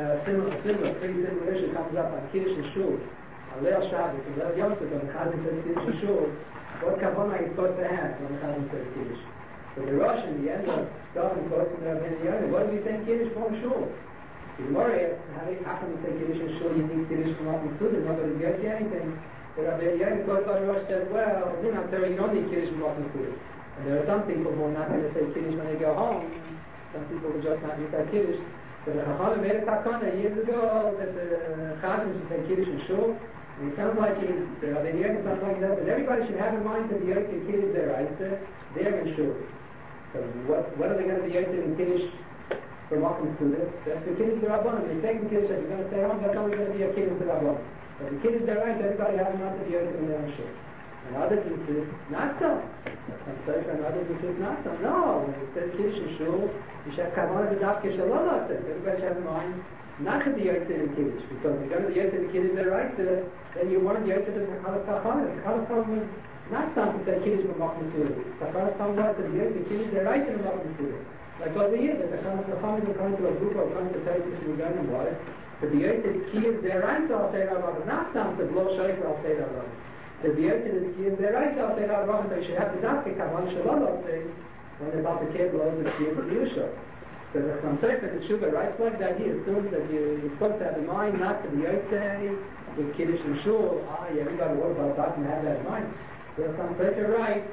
pretty similar issue comes up on Kiddush and Shul, on Leil Shabbos, and Leil Yom Tov, when the Chazan says Kiddush and Shul, what kavanah are you supposed to have when the Chazan says Kiddush? So the Rosh in the end of starting quotes from the Rabbeinu Yonah, what do you think Kiddush from Shul? The Gemara asks, how can you say Kiddush and Shul, you need Kiddush from Makom Suda, nobody's Yotze anything. The Rabbeinu Yonah quoted by the Rosh said, well, you don't need Kiddush from Makom Suda. And there are some people who are not going to say Kiddush when they go home. Some people will just not recite Kiddush. So the Chachamim made a takana years ago that the Chazan should say Kiddush and Shul. And it sounds like the Rabbeinu Yonah sounds like that everybody should have in mind to be Yotze Kiddush Deraisa there in Shul. So what are they going to be Yotze in Kiddush for Makom Suda? That's the Kiddush D'Rabbanan. The second Kiddush that you're going to say home, that's only going to be a Kiddush D'Rabbanan. But the Kiddush Deraisa, everybody has in mind to be Yotze when they're in Shul. And others insist, not so. Some say, and others insist, not so. No, when it says Kiddush and Shul, you should have kavanah b'dafke shalom says. Everybody should have in mind not to be Yotze in Kiddush, because if you're going to be Yotze in Kiddush Deraisa, then you weren't Yotze in the Takanas Chachamim. The Takanas Chachamim was not something to say Kiddush b'Makom Suda. The Takanas Chachamim was to be Yotze Kiddush Deraisa b'Makom Suda. Like over here, the Takanas Chachamim according to a group of according to Taisus and Uganim was to be Yotze Kiddush Deraisa al Seder Rabbanan, not something to blow shayfer al Seder Rabbanan. The Yotze is Kiyas Deraisa al Seder Rabbanan, so you should have the Dafke kavanah shalom says when the Baal Tekeh blows the Kiyas of Yusha. So the Chassam Sofer the Tshuva writes like that. He assumes that you're supposed to have in mind not to be Yotze with Kiddush and Shul. Everybody what about that and have that in mind. So the Chassam Sofer writes,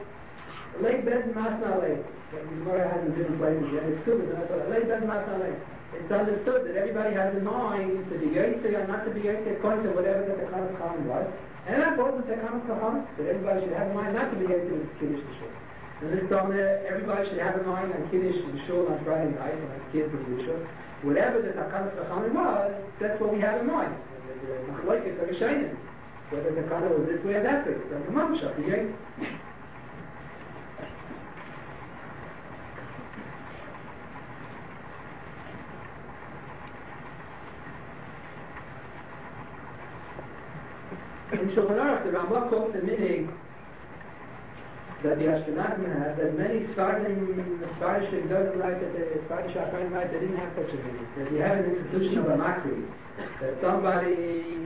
Lei Bez Masna Lei. The Gemara has in different places. It's Tshuva, and that's what Lei Bez Masna Lei. It's understood that everybody has in mind to be Yotze or not to be Yotze according to whatever the Takanas Chachamim was. And that was the Takanas Chachamim, that everybody should have in mind not to be Yotze with Kiddush and Shul. And this time, everybody should have in mind on Kiddush and Shul on Friday night, when it's Kiddush and Shul. Whatever the Takanas Chachamim was, that's what we have in mind. The Machlokes are Rishonim. Whether the Takana was this way or that way. So come on, Shach, yes. In Shulchan Aruch, the Rambam quotes a minhag that the Ashkenazim have, that many Spanish Gedolim write, that the Spanish Achronim write, they didn't have such a minhag. That you have an institution of a makri, that somebody,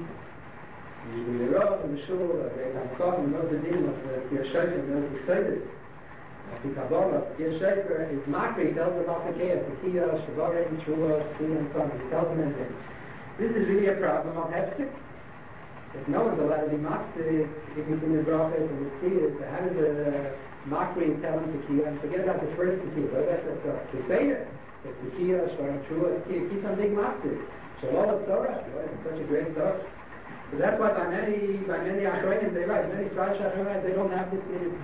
usually the Rav and the Shul, or the Hamkov, knows the din of the Yashayim, knows the Seder, The Kabbalah, Yer Shefer, is Makri, tells about the Kiyah, the Kiyah, Shavare, Trua, Kiyah, and so on. He tells them everything. This is really a problem of Hefsik. If no one's allowed to be Maksik, if he's in the Brachas and the Kiyah, so how does the Makri tell him the Kiyah? And forget about the first Kiyah, what about the Seder? If the Kiyah, Shavare, Trua, Kiyah keeps on being Maksik. Shalom Tzorah, it's such a great Tzorah. So that's why by many Achronim, they write, many Sfarash Achronim, they don't have this minute.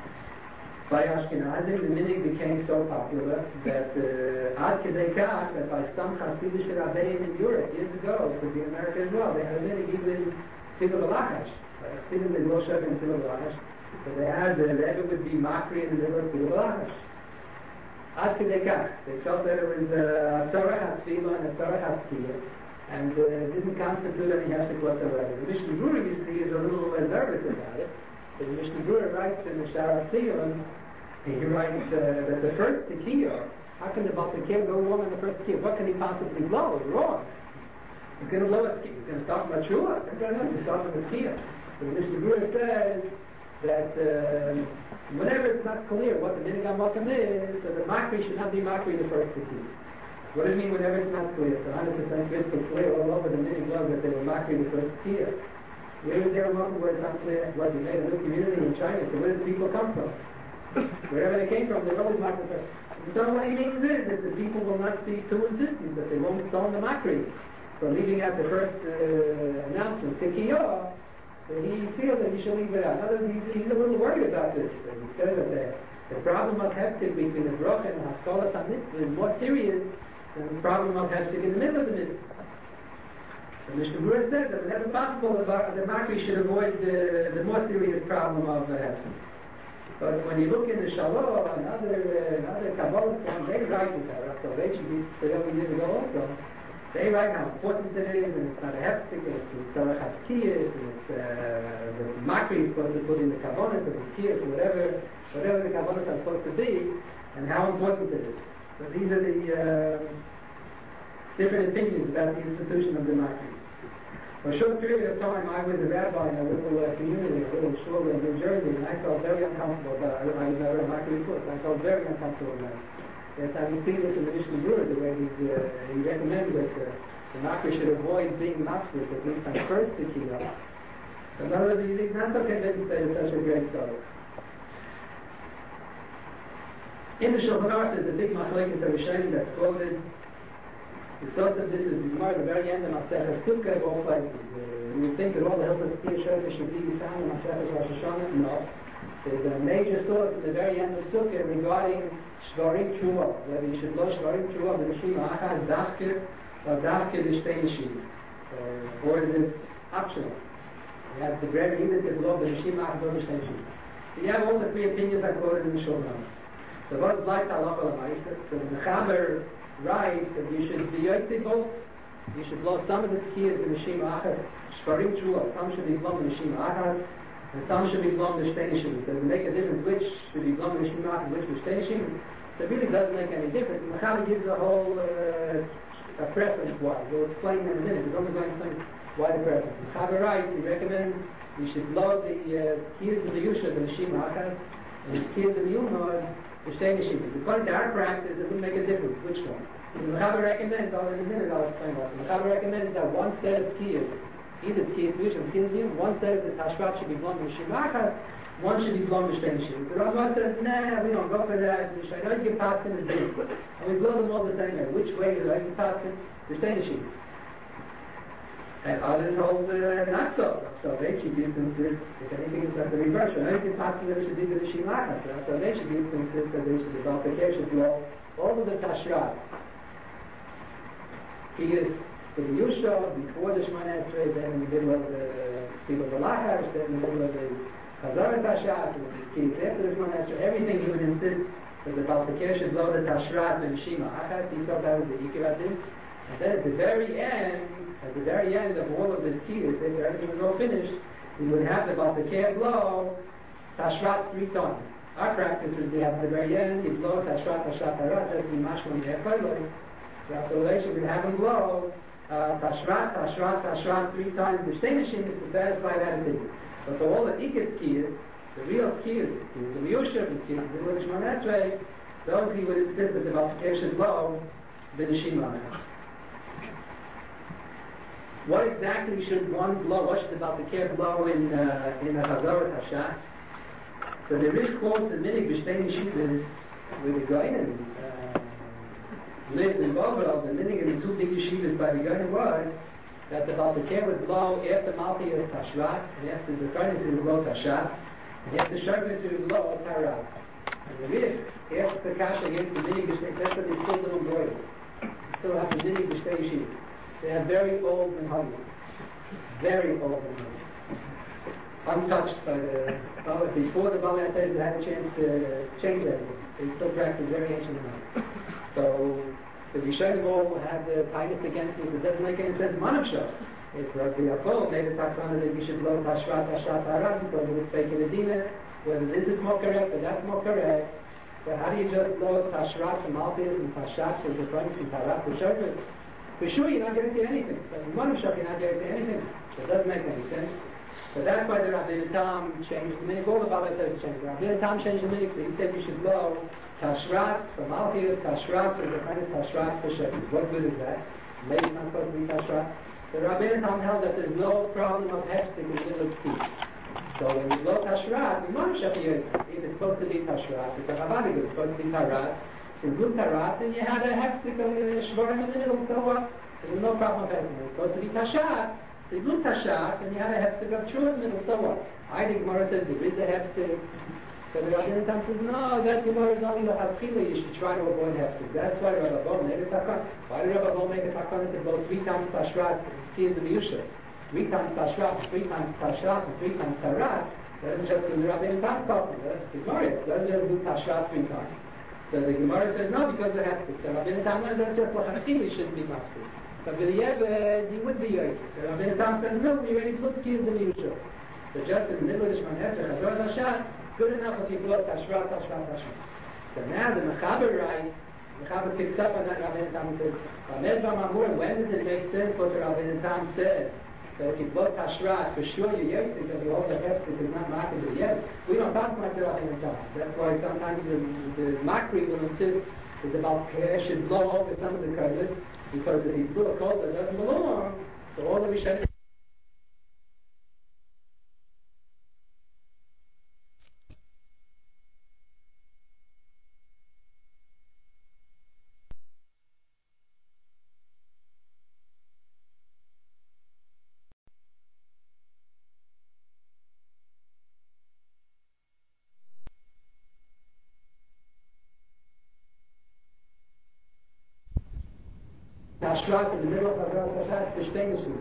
By Ashkenazim, the minig became so popular that Ad Kedei Kach, that by some Hasidic Rabbeim in Europe years ago, it could be in America as well, they had a minig even Tefillah B'Lachash, Tefillah B'Moshe and Tefillah B'Lachash. So they had the Rebbe would be Makri in the middle of Tefillah B'Lachash. Ad Kedei Kach, they felt that it was a Tzorah HaTefillah and a Tzorah HaTkiyah, and didn't constitute any hefsek whatsoever. The Mishnah Berurah, you see, is a little nervous about it. The Mishnah Berurah writes in the Shara Tzion, he writes that the first Tekiyah, how can the Baal Tekiyah go wrong on the first Tekiyah? What can he possibly blow? It's wrong. He's going to blow it. He's going to start with Matrua. He's going to start with Tekiyah. So the Mishnah Berurah says that whenever it's not clear what the Minhag HaMakom is, so the Makri should not be Makri in the first Tekiyah. What does it mean whenever it's not clear? So 100% crystal clear all over the Minhag was that they were Makri in the first Tekiyah. Where is there a moment where it's unclear? What, you made a new community in China, so where do the people come from? Wherever they came from, they're always Makri first. So what he means is that the people will not be too insistent, that they won't stone the Makri. So leaving out the first announcement, Tekiyah, so he feels that he should leave it out. In other words, he's a little worried about this. He says that the problem of Hefsek between the Bracha and Haskalas HaMitzvah is more serious than the problem of Hefsek in the middle of the mitzvah. The Mishnah Berurah said that whenever possible, the Makri should avoid the more serious problem of Hefsek. But when you look in the Shalom and other Kabbalists, they write it. Rav Soloveitchik used to say over years ago also. They write how important it is, and it's not a Hefsek, it's Tzorah HaTkiyah, and it's the Makri is supposed to put in the Kavonos or the Kiyah, whatever the Kavonos are supposed to be, and how important it is. So these are the different opinions about the institution of the Makri. For a short period of time, I was a rabbi in a little community, a little shul in New Jersey, and I felt very uncomfortable about it. I was never a Makri before, so I felt very uncomfortable about it. Yes, having seen this in the Mishnah Berurah, the way he recommends that the Makri should avoid being Maksik, at least on first Tekiyah. In other words, he's not so convinced that it's such a great story. In the Shulchan Aruch, there's a big machlekes of Rishonim that's quoted. The source of this is the Gemara at the very end of Masechah Sukkah of all places. You would think that all the Hilchos Tekiyah should be found in Masechah Rosh Hashanah. No. There's a major source at the very end of Sukkah regarding Shvarim Trua, whether you should blow Shvarim Trua the Neshima Achaz Dafke or Dafke the Shtei Neshimas, or is it optional? You have the Rebbe either to blow the Neshima Achaz or the Shtei Neshimas. You have all the three opinions I quoted in the Shulchan Aruch. So what's like Halacha L'Maisa? So the Mechaber writes that you should be Yotzei. You should blow some of the Tekiyahs the Neshima Achaz, Shvarim Trua, some should be blown the Neshima Achaz, and some should be blown the Shtei Neshimas. Does it make a difference which should be blown the Neshima Achaz, which the Shtei Neshimas? So it really doesn't make any difference. The Mechaber gives a whole a preference why. We'll explain in a minute. We're only going to explain why the preference. The Mechaber writes, he recommends you should blow the Tekiyahs of the Yusha, the Neshima Achaz, and the Tekiyahs of the Yumad, the Shtei Neshimas. According to our practice, it wouldn't make a difference which one. The Mechaber recommends, in a minute I'll explain why. The Mechaber recommends that one set of Tekiyahs, either Tekiyahs Yusha or Tekiyahs Yumad, one set of the Tashvat should be blown the Neshima Achaz, one should be blown the Shtei Neshimas. The Rambam says, nah, we don't go for that. The Shainoi Paskin is different. And we blow them all the same way. Which way is the Shainoi Paskin? The Shtei Neshimas. And others hold not so. So they should insist, if anything, it's like the reverse. Shainoi Paskin that it should be the Neshima Achaz. So they should insist that they should, the Baal Tekiyah should blow all of the Tashrats. Tekiyahs for the Yusha, before the Shemona Esrei, then in the middle of the Tefillah B'Lachash, then in the middle of the Chazaras Tashat, and the Tekiyahs after the Shemona Esrei, everything he would insist that the Baal Tekiyah should blow the Tashrat and Neshima Achaz. He felt that was the Ikar Adin. And then at the very end of all of the Tekiyahs, after everything was all finished, he would have the Baal Tekiyah blow Tashrat 3 times. Our practice is we have at the very end, you blow Tashrat, Harat, that's the Mashma and the Echaylos. So we have him blow Tashrat 3 times the Shtei Neshimas to satisfy that opinion. But for all the Ikar Tekiyahs, The real kid, the Miyusha, the kid, the Lord Shemon Esrei, those he would insist that the Baltikeh should blow the Neshima. What exactly should one blow? What should the Baltikeh blow in the Chazoras Hashat? So there is quote the minig b'shtei yeshivas with the Goyim lived in Bovrov. The minig in the two big yeshivas by the Goyim was that the Baltikeh would blow after Malchiyas Tashrat, and after the Zechariah it would blow Tashat, and after Shabbos it would blow Tarat. And the Rif, after the Kasha against the minig b'shtei, that's what they still do in Goyim. They still have the minig b'shtei yeshivas. They are very old and hungry. Very old and hungry. Untouched by the before the Bali Atez had a chance to change everything. They still practice very ancient amount. So the Rishonim all have the tightest against it. It doesn't make any sense. Manavshah. If Rabbi Yaakov made a takana that you should blow Tashrat, Arad because it was fake in the Dina, whether this is more correct or that's more correct. But how do you just blow Tashrat from Malchus and Tashat to the Prince and Tarat to Shabbos? For sure you're not going to see anything. But in Manavshah you're not going to see anything. So it doesn't make any sense. So that's why the Rabbeinu Tam changed the minig. All the Baalei Teres changed. The Rabbeinu Tam changed the minig. So he said you should blow Tashrat for Malchus, Tashrat for the Prince, Tashrat for Shabbos. What good is that? Maybe not supposed to be Tashrat. The Rabbeinu Tam held that there's no problem of hefsek in the middle of speech. So when you blow Tashrat, in Manavshah if it's supposed to be Tashrat, because Chavadi is supposed to be Tarat. In good Tarat, and you had a hefsek of Shvarim in the middle, so what? There's no problem of hefsek. It's supposed to be Tashat. So you do Tashat, and you had a hefsek of True in the middle, so what? I think Gemara says there is a hefsek. So the Rabbeinu Tam says, no, that Gemara is only the Hafchila, you should try to avoid hefsek. That's why Rabbi Bo made a takana. Why did Rabbi Bo make a takana to blow 3 times Tashrat and see in the Miyusha? 3 times Tashrat, 3 times Tashrat, and 3 times Tarat. That is just the Rabbeinu Tam talking. That's the Gemara. It doesn't just do Tashrat 3 times. So the Gemara says, no, because it has to. So Rabbeinu Tam says, just what Hafchila shouldn't be mafsik. But for the Yeved, he would be Yosef. So Rabbeinu Tam says, no, we already put kids in the Miyusha. So just in the middle of the Shemon Esrei, Chazoras Hashat, good enough if you blow Tashrat. So now the Mechaber writes, Mechaber picks up on that Rabbeinu Tam says, when does it make sense what the Rabbeinu Tam said? That if you blow Tashrat, for sure you're Yosef, because the whole Hefsek is not marked as a Yeved. We don't pass like the Rabbeinu Tam. That's why sometimes the Makri will insist that the Baltikeh should blow over some of the Kodesh, because if you blew a Kodesh that doesn't belong, so all the Rishonim Tashrat in the middle of Chazoras Hashat is distinguishing.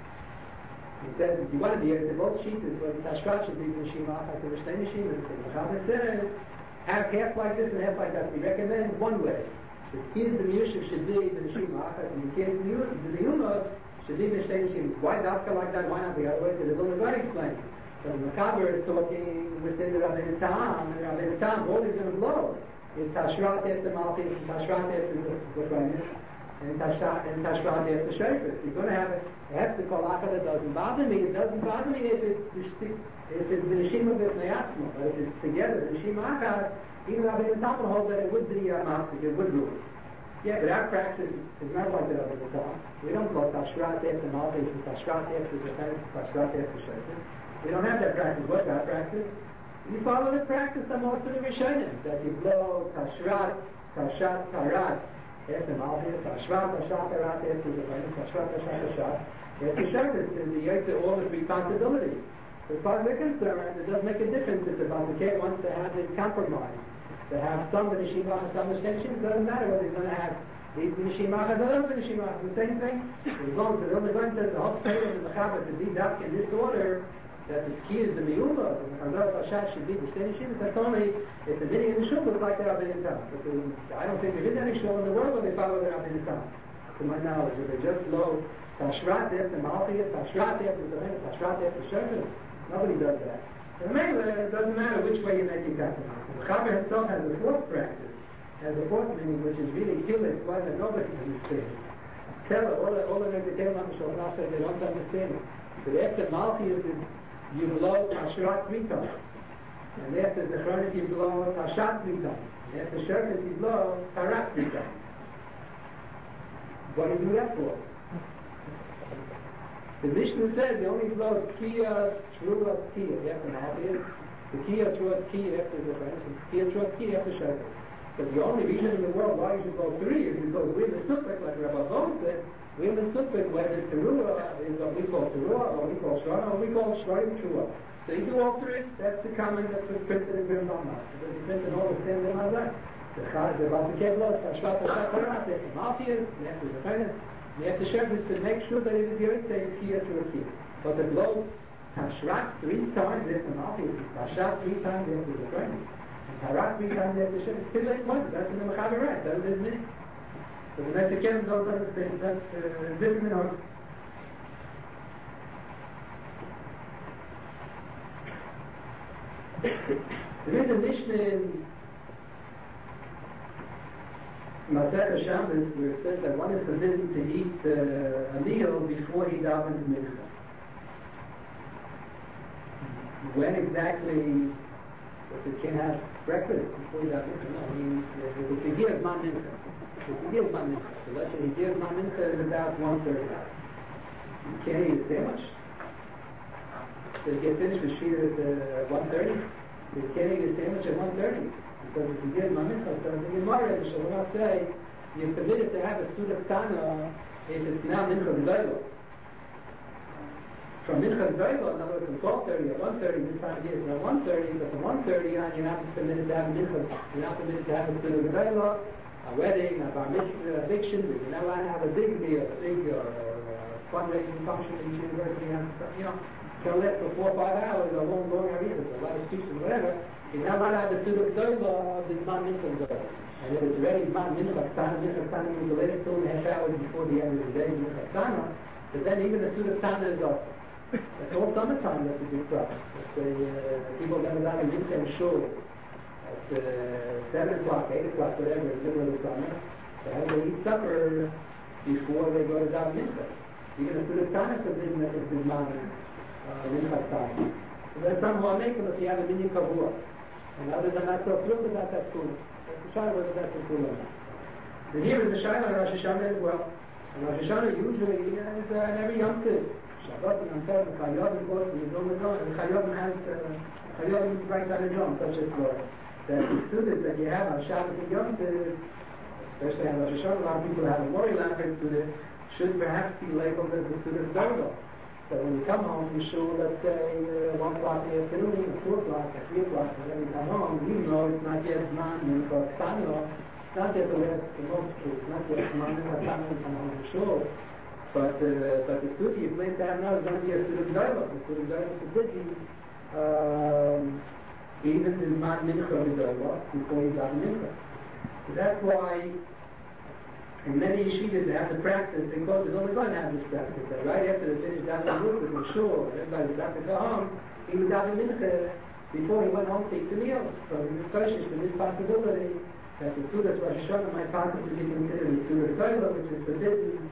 He says, if you want to be able to both Shitas, where the Tashrat should be the Shema Achas and the Shtei the Mechaber says, have half like this and half like that. He recommends one way. The kids, the Miyusha should be the Shema Achas, and the kids, the Yuma should be the Shtei Neshimas. Why Dafka like that? Why not the other way? So the Vilna Gaon explains. So the Mechaber is talking within the Rabbeinu Tam, and the Rabbeinu Tam, all he's going to blow is Tashrat after Malchus, and Tashrat after Zechariah. And Tashrat after Shabbos. You're going to have a hefsek kolaka that doesn't bother me. It doesn't bother me if it's the Neshima B'fnei Atzma, but if it's together, the Neshima Achas, even Rabbeinu Tam will hold that it would be mafsek, it would ruin. Yeah, but our practice is not like that Rabbeinu Tam. We don't blow Tashrat after Malchus and Tashrat after Zechariah and Tashrat after Shabbos. We don't have that practice. What's our practice? You follow the practice of most of the Rishonim, that you blow Tashrat, Tashat, Tarat, after Malchus, Tashrat, Tarat, after Zechariah, Tashrat, after Shabbos, the Yotze all the 3 possibilities. So as far as we're concerned, it does make a difference if the Baltikeh wants to have this compromise, to have some of the Neshima and some of the Shtei Neshimas. It doesn't matter whether he's going to have these Neshima and other Neshima. The same thing. As long as the Vilna Gaon says the whole Torah and the Mechaber to be done in this order, that the key is the Miyuma, and the Chazoras Hashat should be the Shtei Neshimas. That's only if the minig in the shul looks like the Rabbeinu Tam. But I don't think there is any shul in the world where they follow the Rabbeinu Tam. To my knowledge, if they just blow Tashrat after Malchus, Tashrat after Zechariah, Tashrat after Shabbos, nobody does that. So it doesn't matter which way you make your compromise. The Mechaber himself has a 4th practice, has a 4th meaning, which is really kill it, one that nobody understands. Tell it, all the Negetelim on the Shulchan, they don't understand it. But after Malchus, you blow Tashrat 3 times. And after the Zechronis you blow Tashat 3 times. And after Shirkas you blow Tarat 3 times. What do you do that for? The Mishnah says you only blow Tkiya, Trua, Tkiya. After Malchus, the Tkiya, Trua, Tkiya after Zechronis, and Tkiya, Trua, Tkiya after Shirkas. But the only reason in the world why you should go 3 is because we're the Suffolk, like Rabbi Bone said, we're the Suffolk, whether Teruah is what we call Teruah, or we call Shana, or we call Shvarim Teruah. So you do all 3, that's the comment that was printed in Biram Bama. Because you printed all the standard on that. The Batikeblos, Tashvat, Tashvat, the Mafias, the after the Fenis, the after Shepherds, to make sure that it is your say Kia to a Kia. But the blow Tashrat 3 times after Mafias, Tashat 3 times after the Fenis. Tarat 3 times after Shepherds, still ain't one. That's in the Mechaber right. That was his name. So the Mexican don't understand. That's different than ours. There is a Mishnah in Masechah Shabbos where it says that one is forbidden to eat a meal before he davens mincha. When exactly? Because you can't have breakfast before you davens mincha. No, I mean, if you give man mincha. So let's say he gives man mincha is about 1:30. You can't eat a sandwich. So you get finished with Shira at 1:30. You can't eat a sandwich at 1:30. Because if you give man mincha, so the Gemara, the Shalom say, you're permitted to have a suda tana if it's now mincha d'aylo. From mincha d'aylo, in other words, from 12:30 or 1:30, this time of year it's now 1:30, but from 1:30 on, you're not permitted to have a mincha. You're not permitted to have a suda d'aylo, a wedding, a bar mitzvah, eviction. You're not allowed to have a big meal, a big fundraising function in each university, you know, can last for 4 or 5 hours, or long areas, a lot of speeches, whatever. You're not allowed to have the suda d'aylo of the man mincha d'aylo. And if it's ready, man mincha tana means the last 2.5 hours before the end of the day, mincha tana, so then even the suda tana is awesome. It's all summertime, that's a big problem. People get allowed to mincha and shul at 7 o'clock, 8 o'clock, whatever, in the middle of the summer. They eat supper before they go to daven mincha. Even the suda tana is forbidden if it's man mincha tana. So there's some who are making if you have a mini kavua. And others are not so thrilled about that cool. That's the Shayla whether that's a cool or not. So here is the Shayla in Rosh Hashanah as well. And Rosh Hashanah usually is every Yom Tov. Shabbat and Yom Tov, the Chayyavim goes, and Yom Tov, and the Chayyavim has, Chayyavim writes on his own, such as Lord. That the students that you have on Shabbos and Yom Tov, especially on Rosh Hashanah, a lot of people have a Mori Lambert student, should perhaps be labeled as a student Dharma. So when you come home from shul, let's say 1 o'clock in the afternoon, or 2 o'clock, or 3 o'clock, and then you come home, even though it's not yet man mincha tana, it's not yet the most true, it's not yet man mincha tana when you come home from shul. But the suda you plan to have now is going to be a suda d'aylo. The suda d'aylo is forbidden even in man mincha d'aylo before you daven mincha. So that's why in many yeshivas they have the practice, because there's only going to have this practice. That right after they finish davening Musaf and shul, everybody's about to go home, he would daven mincha before he went home to eat the meal. So there's this for this possibility that the Sudas Rosh Hashanah might possibly be considered a Suda d'aylo, which is forbidden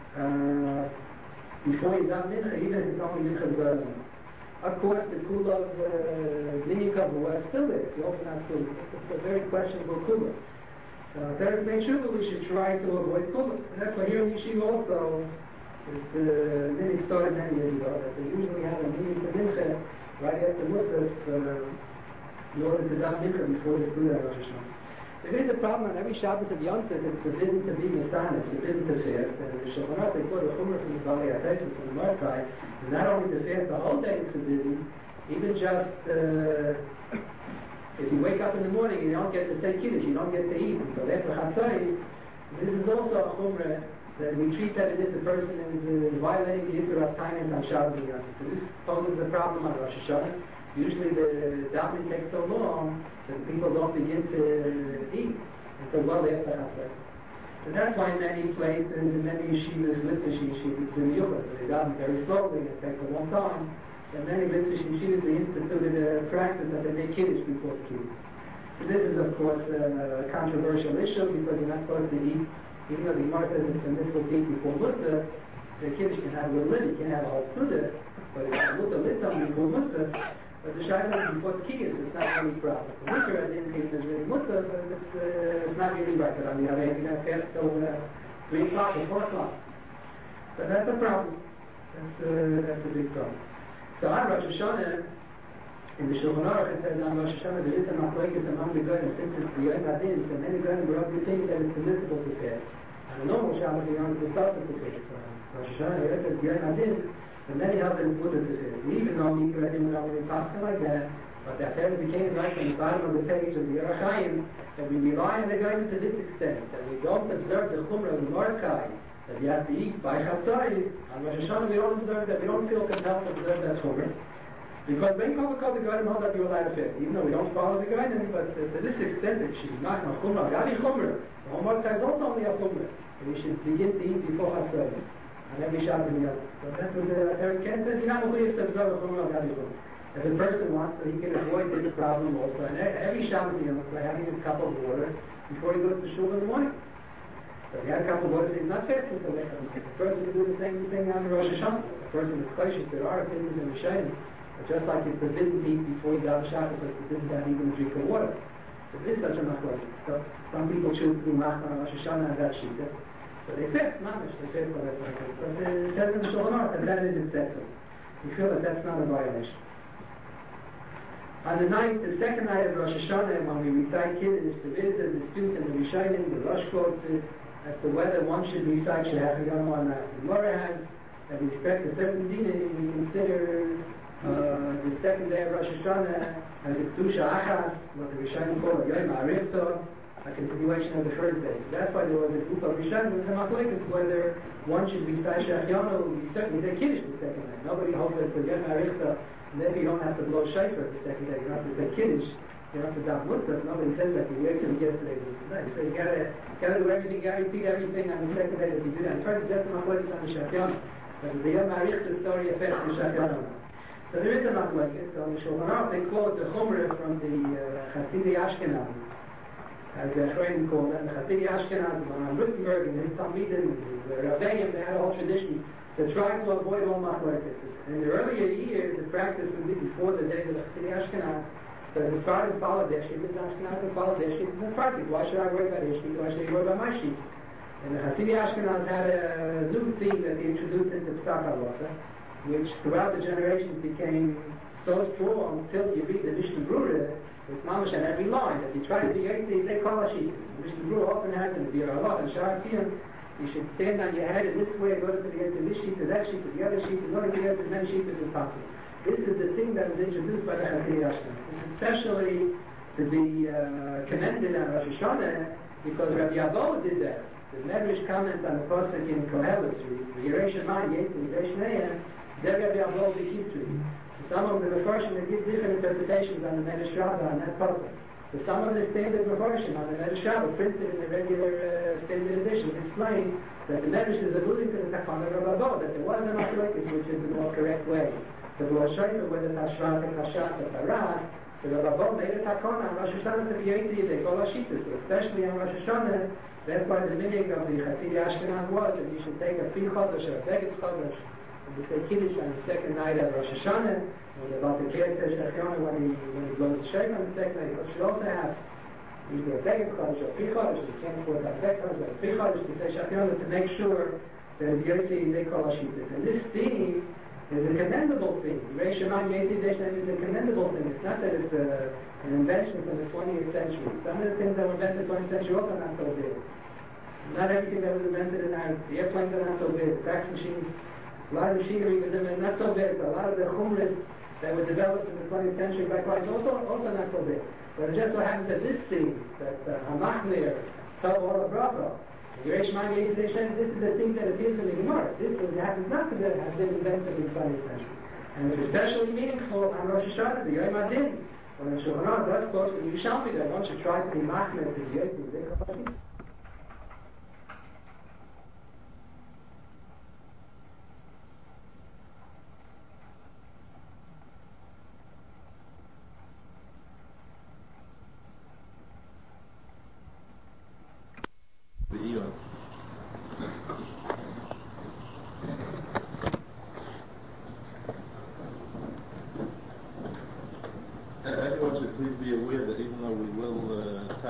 before you daven mincha, even if it's only mincha d'aylo. Of course, the kula of mini kavua is still there. You open that kula. It's a very questionable kula. There's made sure that we should try to avoid kula. That's why here in Yeshiva also, Nini started many years ago, that they usually have a mini for mincha right after Musaf in order to daven mincha before the Suda Rosh Hashanah. There is a problem on every Shabbos of Yom Tov. It's forbidden to be Nisan, it's forbidden to fast. And the Shulchan Aruch, they quote a chumrah from the Bali Ateshus and the Mordechai, and not only to fast the whole day is forbidden, even just if you wake up in the morning and you don't get to say Kiddush, you don't get to eat until after Chatzos, this is also a chumrah that we treat that as if the person is violating the Yisur of kindness on Shabbos and Yom Tov. So this poses a problem on Rosh Hashanah. Usually the davening takes so long that people don't begin to eat until well after Chatzos. So that's why in many places, in many yeshivas, Litvish yeshivas, they daven very slowly, it takes a long time. And many Litvish yeshivas, they instituted a practice that they make Kiddush before the Kiddush. So this is, of course, a controversial issue because you're not supposed to eat, even though the Gemara says if the mitzvah eat before Musaf, the Kiddush can have a little lit, you can't have a whole Suda, but if you look a little before Musaf, But the Shaila is before Kiyas, it's not really proper. So Mikra didn't think it's really Mutter, but it's not really right. But on the other hand, you're going to fast till 3 o'clock or 4 o'clock. So that's a problem. That's a big problem. So on Rosh Hashanah, in the Shulchan Aruch, it says on Rosh Hashanah, there is a machlokes among the Goyim, since it's the Yom Hadin, so many Goyim were of the opinion that it's permissible to fast. On a normal Shabbos, the Yom Hadin starts to fast. Rosh Hashanah, it says the Yom Hadin, so many held that it's mutter to fast. Even though Mikra didn't normally pass like that, but the affairs became right from the bottom of the page of the Yerach Chaim, that we rely on the Goyim to this extent, that we don't observe the Chumrah of the Mordechai, that you have to eat by Chatzais. On Rosh Hashanah, we don't observe that, we don't feel compelled to observe that Chumrah. Because when Kavakal the Goyim hold that you're allowed to fast, even though we don't follow the Goyim, but to this extent that she not on Chumrah, Yadi Chumrah, the Mordechai is also only a Chumrah, and we should begin to eat before Chatzais. On every Shabbat and Yom. So that's what the Eretz Ken says. You're not going to observe a Chumrah of Yadi Chumrah. If a person wants to, he can avoid this problem also. And every Shabbat and Yom, by having a cup of water before he goes to shul in the morning. So if he had a cup of water, he's not fasting for that. The person can do the same thing on Rosh Hashanah. The person is cautious. There are opinions in the Rishonim. But just like it's forbidden to eat before you daven Shabbos, so it's forbidden to have even a drink of water. So there is such a machlokes. So some people choose to do machna on Rosh Hashanah and that shita. So they fast, mamish, they fast for that purpose. But it says in the Shulchan Aruch that is acceptable. We feel that that's not a violation. On the night, the second night of Rosh Hashanah, when we recite Kiddush, there is a dispute in the Rishonim, the Rosh quotes it, as to whether one should recite Shehach Yom or not. The Gemara has, that we expect a certain dinim, we consider the second day of Rosh Hashanah as a Kedusha Achas, what the Rishonim call a Yom HaRifta, a continuation of the first day. So that's why there was a group of Rishonim with the machlokes whether one should recite Shehach Yom or we certainly say Kiddush the second night. Nobody holds that it's a Yom HaRifta. Maybe you don't have to blow shofar the second day. You don't have to say Kiddush. You don't have to daven Musaf. Nobody says that. We actually yesterday was tonight. So you gotta do everything. You gotta repeat everything on the second day that you do that. And first, just the machlokes on the Shehach Yom. But the Yom HaRifta story affects the Shehach Yom. So there is a machlokes. So in the Shulchan Aruch they quote the Chumrah from the Hasidic Ashkenaz, as the Achronim call them. The Hasidic Ashkenaz, on Rutenberg and his Talmidim, the Rabbeim, they had a whole tradition to try to avoid all machlokes. In the earlier years, the practice would be before the days of the Hasidic Ashkenaz. So they started to follow their shittas, Ashkenaz and follow their shittas in practice. Why should I worry about his shittas? Why should I worry about my shittas? And the Hasidic Ashkenaz had a new thing that they introduced into Psak Halacha, which throughout the generations became so strong until you read the Mishnah Brura with mamash on every line that you try to be Yotzi, they call a shittas. The Mishnah Brura often has in the Bir Allah and Sha'ar Tiyam. You should stand on your head in this way in order to be able to this sheet, to that sheet, to the other sheet, in order to be able to as many sheets as possible. This is the thing that was introduced by the Hasidic Ashkenaz. It's especially to be commended on Rosh Hashanah because Rabbi Avoh did that. The Medrash comments on the pasuk in Koheles, Yirei Shamayim, Yitzim, Yirei Shneim, there Rabbi Avoh B'Kisri. Some of the Mefarshim that give different interpretations on the Medrash Rabbah on that pasuk. So some of the standard Mefarshim on the Medrash Rabbah printed in the regular standard edition explain that the Medrash is alluding to the Takana of Rabbi Avoh, that there was a machlokes which is the more correct way to blow shofar, whether Tashrat or Kashat or Parad. So Rabbi Avoh made a Takana on Rosh Hashanah to be Yotzi, they call Ashittas. So especially on Rosh Hashanah, that's why the meaning of the Hasidic Ashkenaz was that you should take a Pri Chodesh or a Beged Chodesh and you say Kiddush on the second night of Rosh Hashanah. When the Balti Keh says Shehach Yom, when he blows the shofar on the second night, you should also have either a Beged Chodesh or a Pri Chodesh. You can't afford that Beged Chodesh or a Pri Chodesh to say Shehach Yom to make sure that it's Yotzi, they call Ashittas. And this theme is a commendable thing. Yirei Shamayim, Yotzi Deshem is a commendable thing. It's not that it's an invention from the 20th century. Some of the things that were invented in the 20th century also not so big. Not everything that was invented in our the airplanes are not so big. The fax machines, a lot of machinery was invented not so big. So a lot of the chumras that were developed in the 20th century by Christ also not so big. But it just so happens that this thing, that Hamachmir, Tov Ola Bracha, Yirei Shamayim, Yotzi Deshem, this is a thing that appears in the Gemara. This happens not to have been invented in the 20th century. And it's especially meaningful on Rosh Hashanah, the Yom Hadin. When the Shulchan Aruch does quote the Yerushalmi that one should try to be machmir to the Yotzi.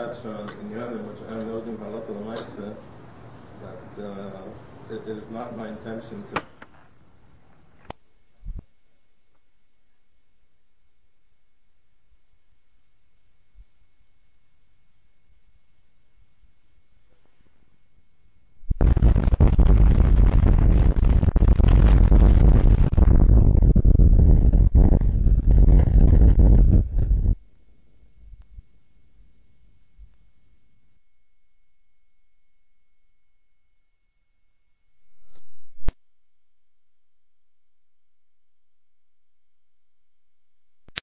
touch on Inyanim, which I'm noting Halacha L'Maaseh, that it is not my intention to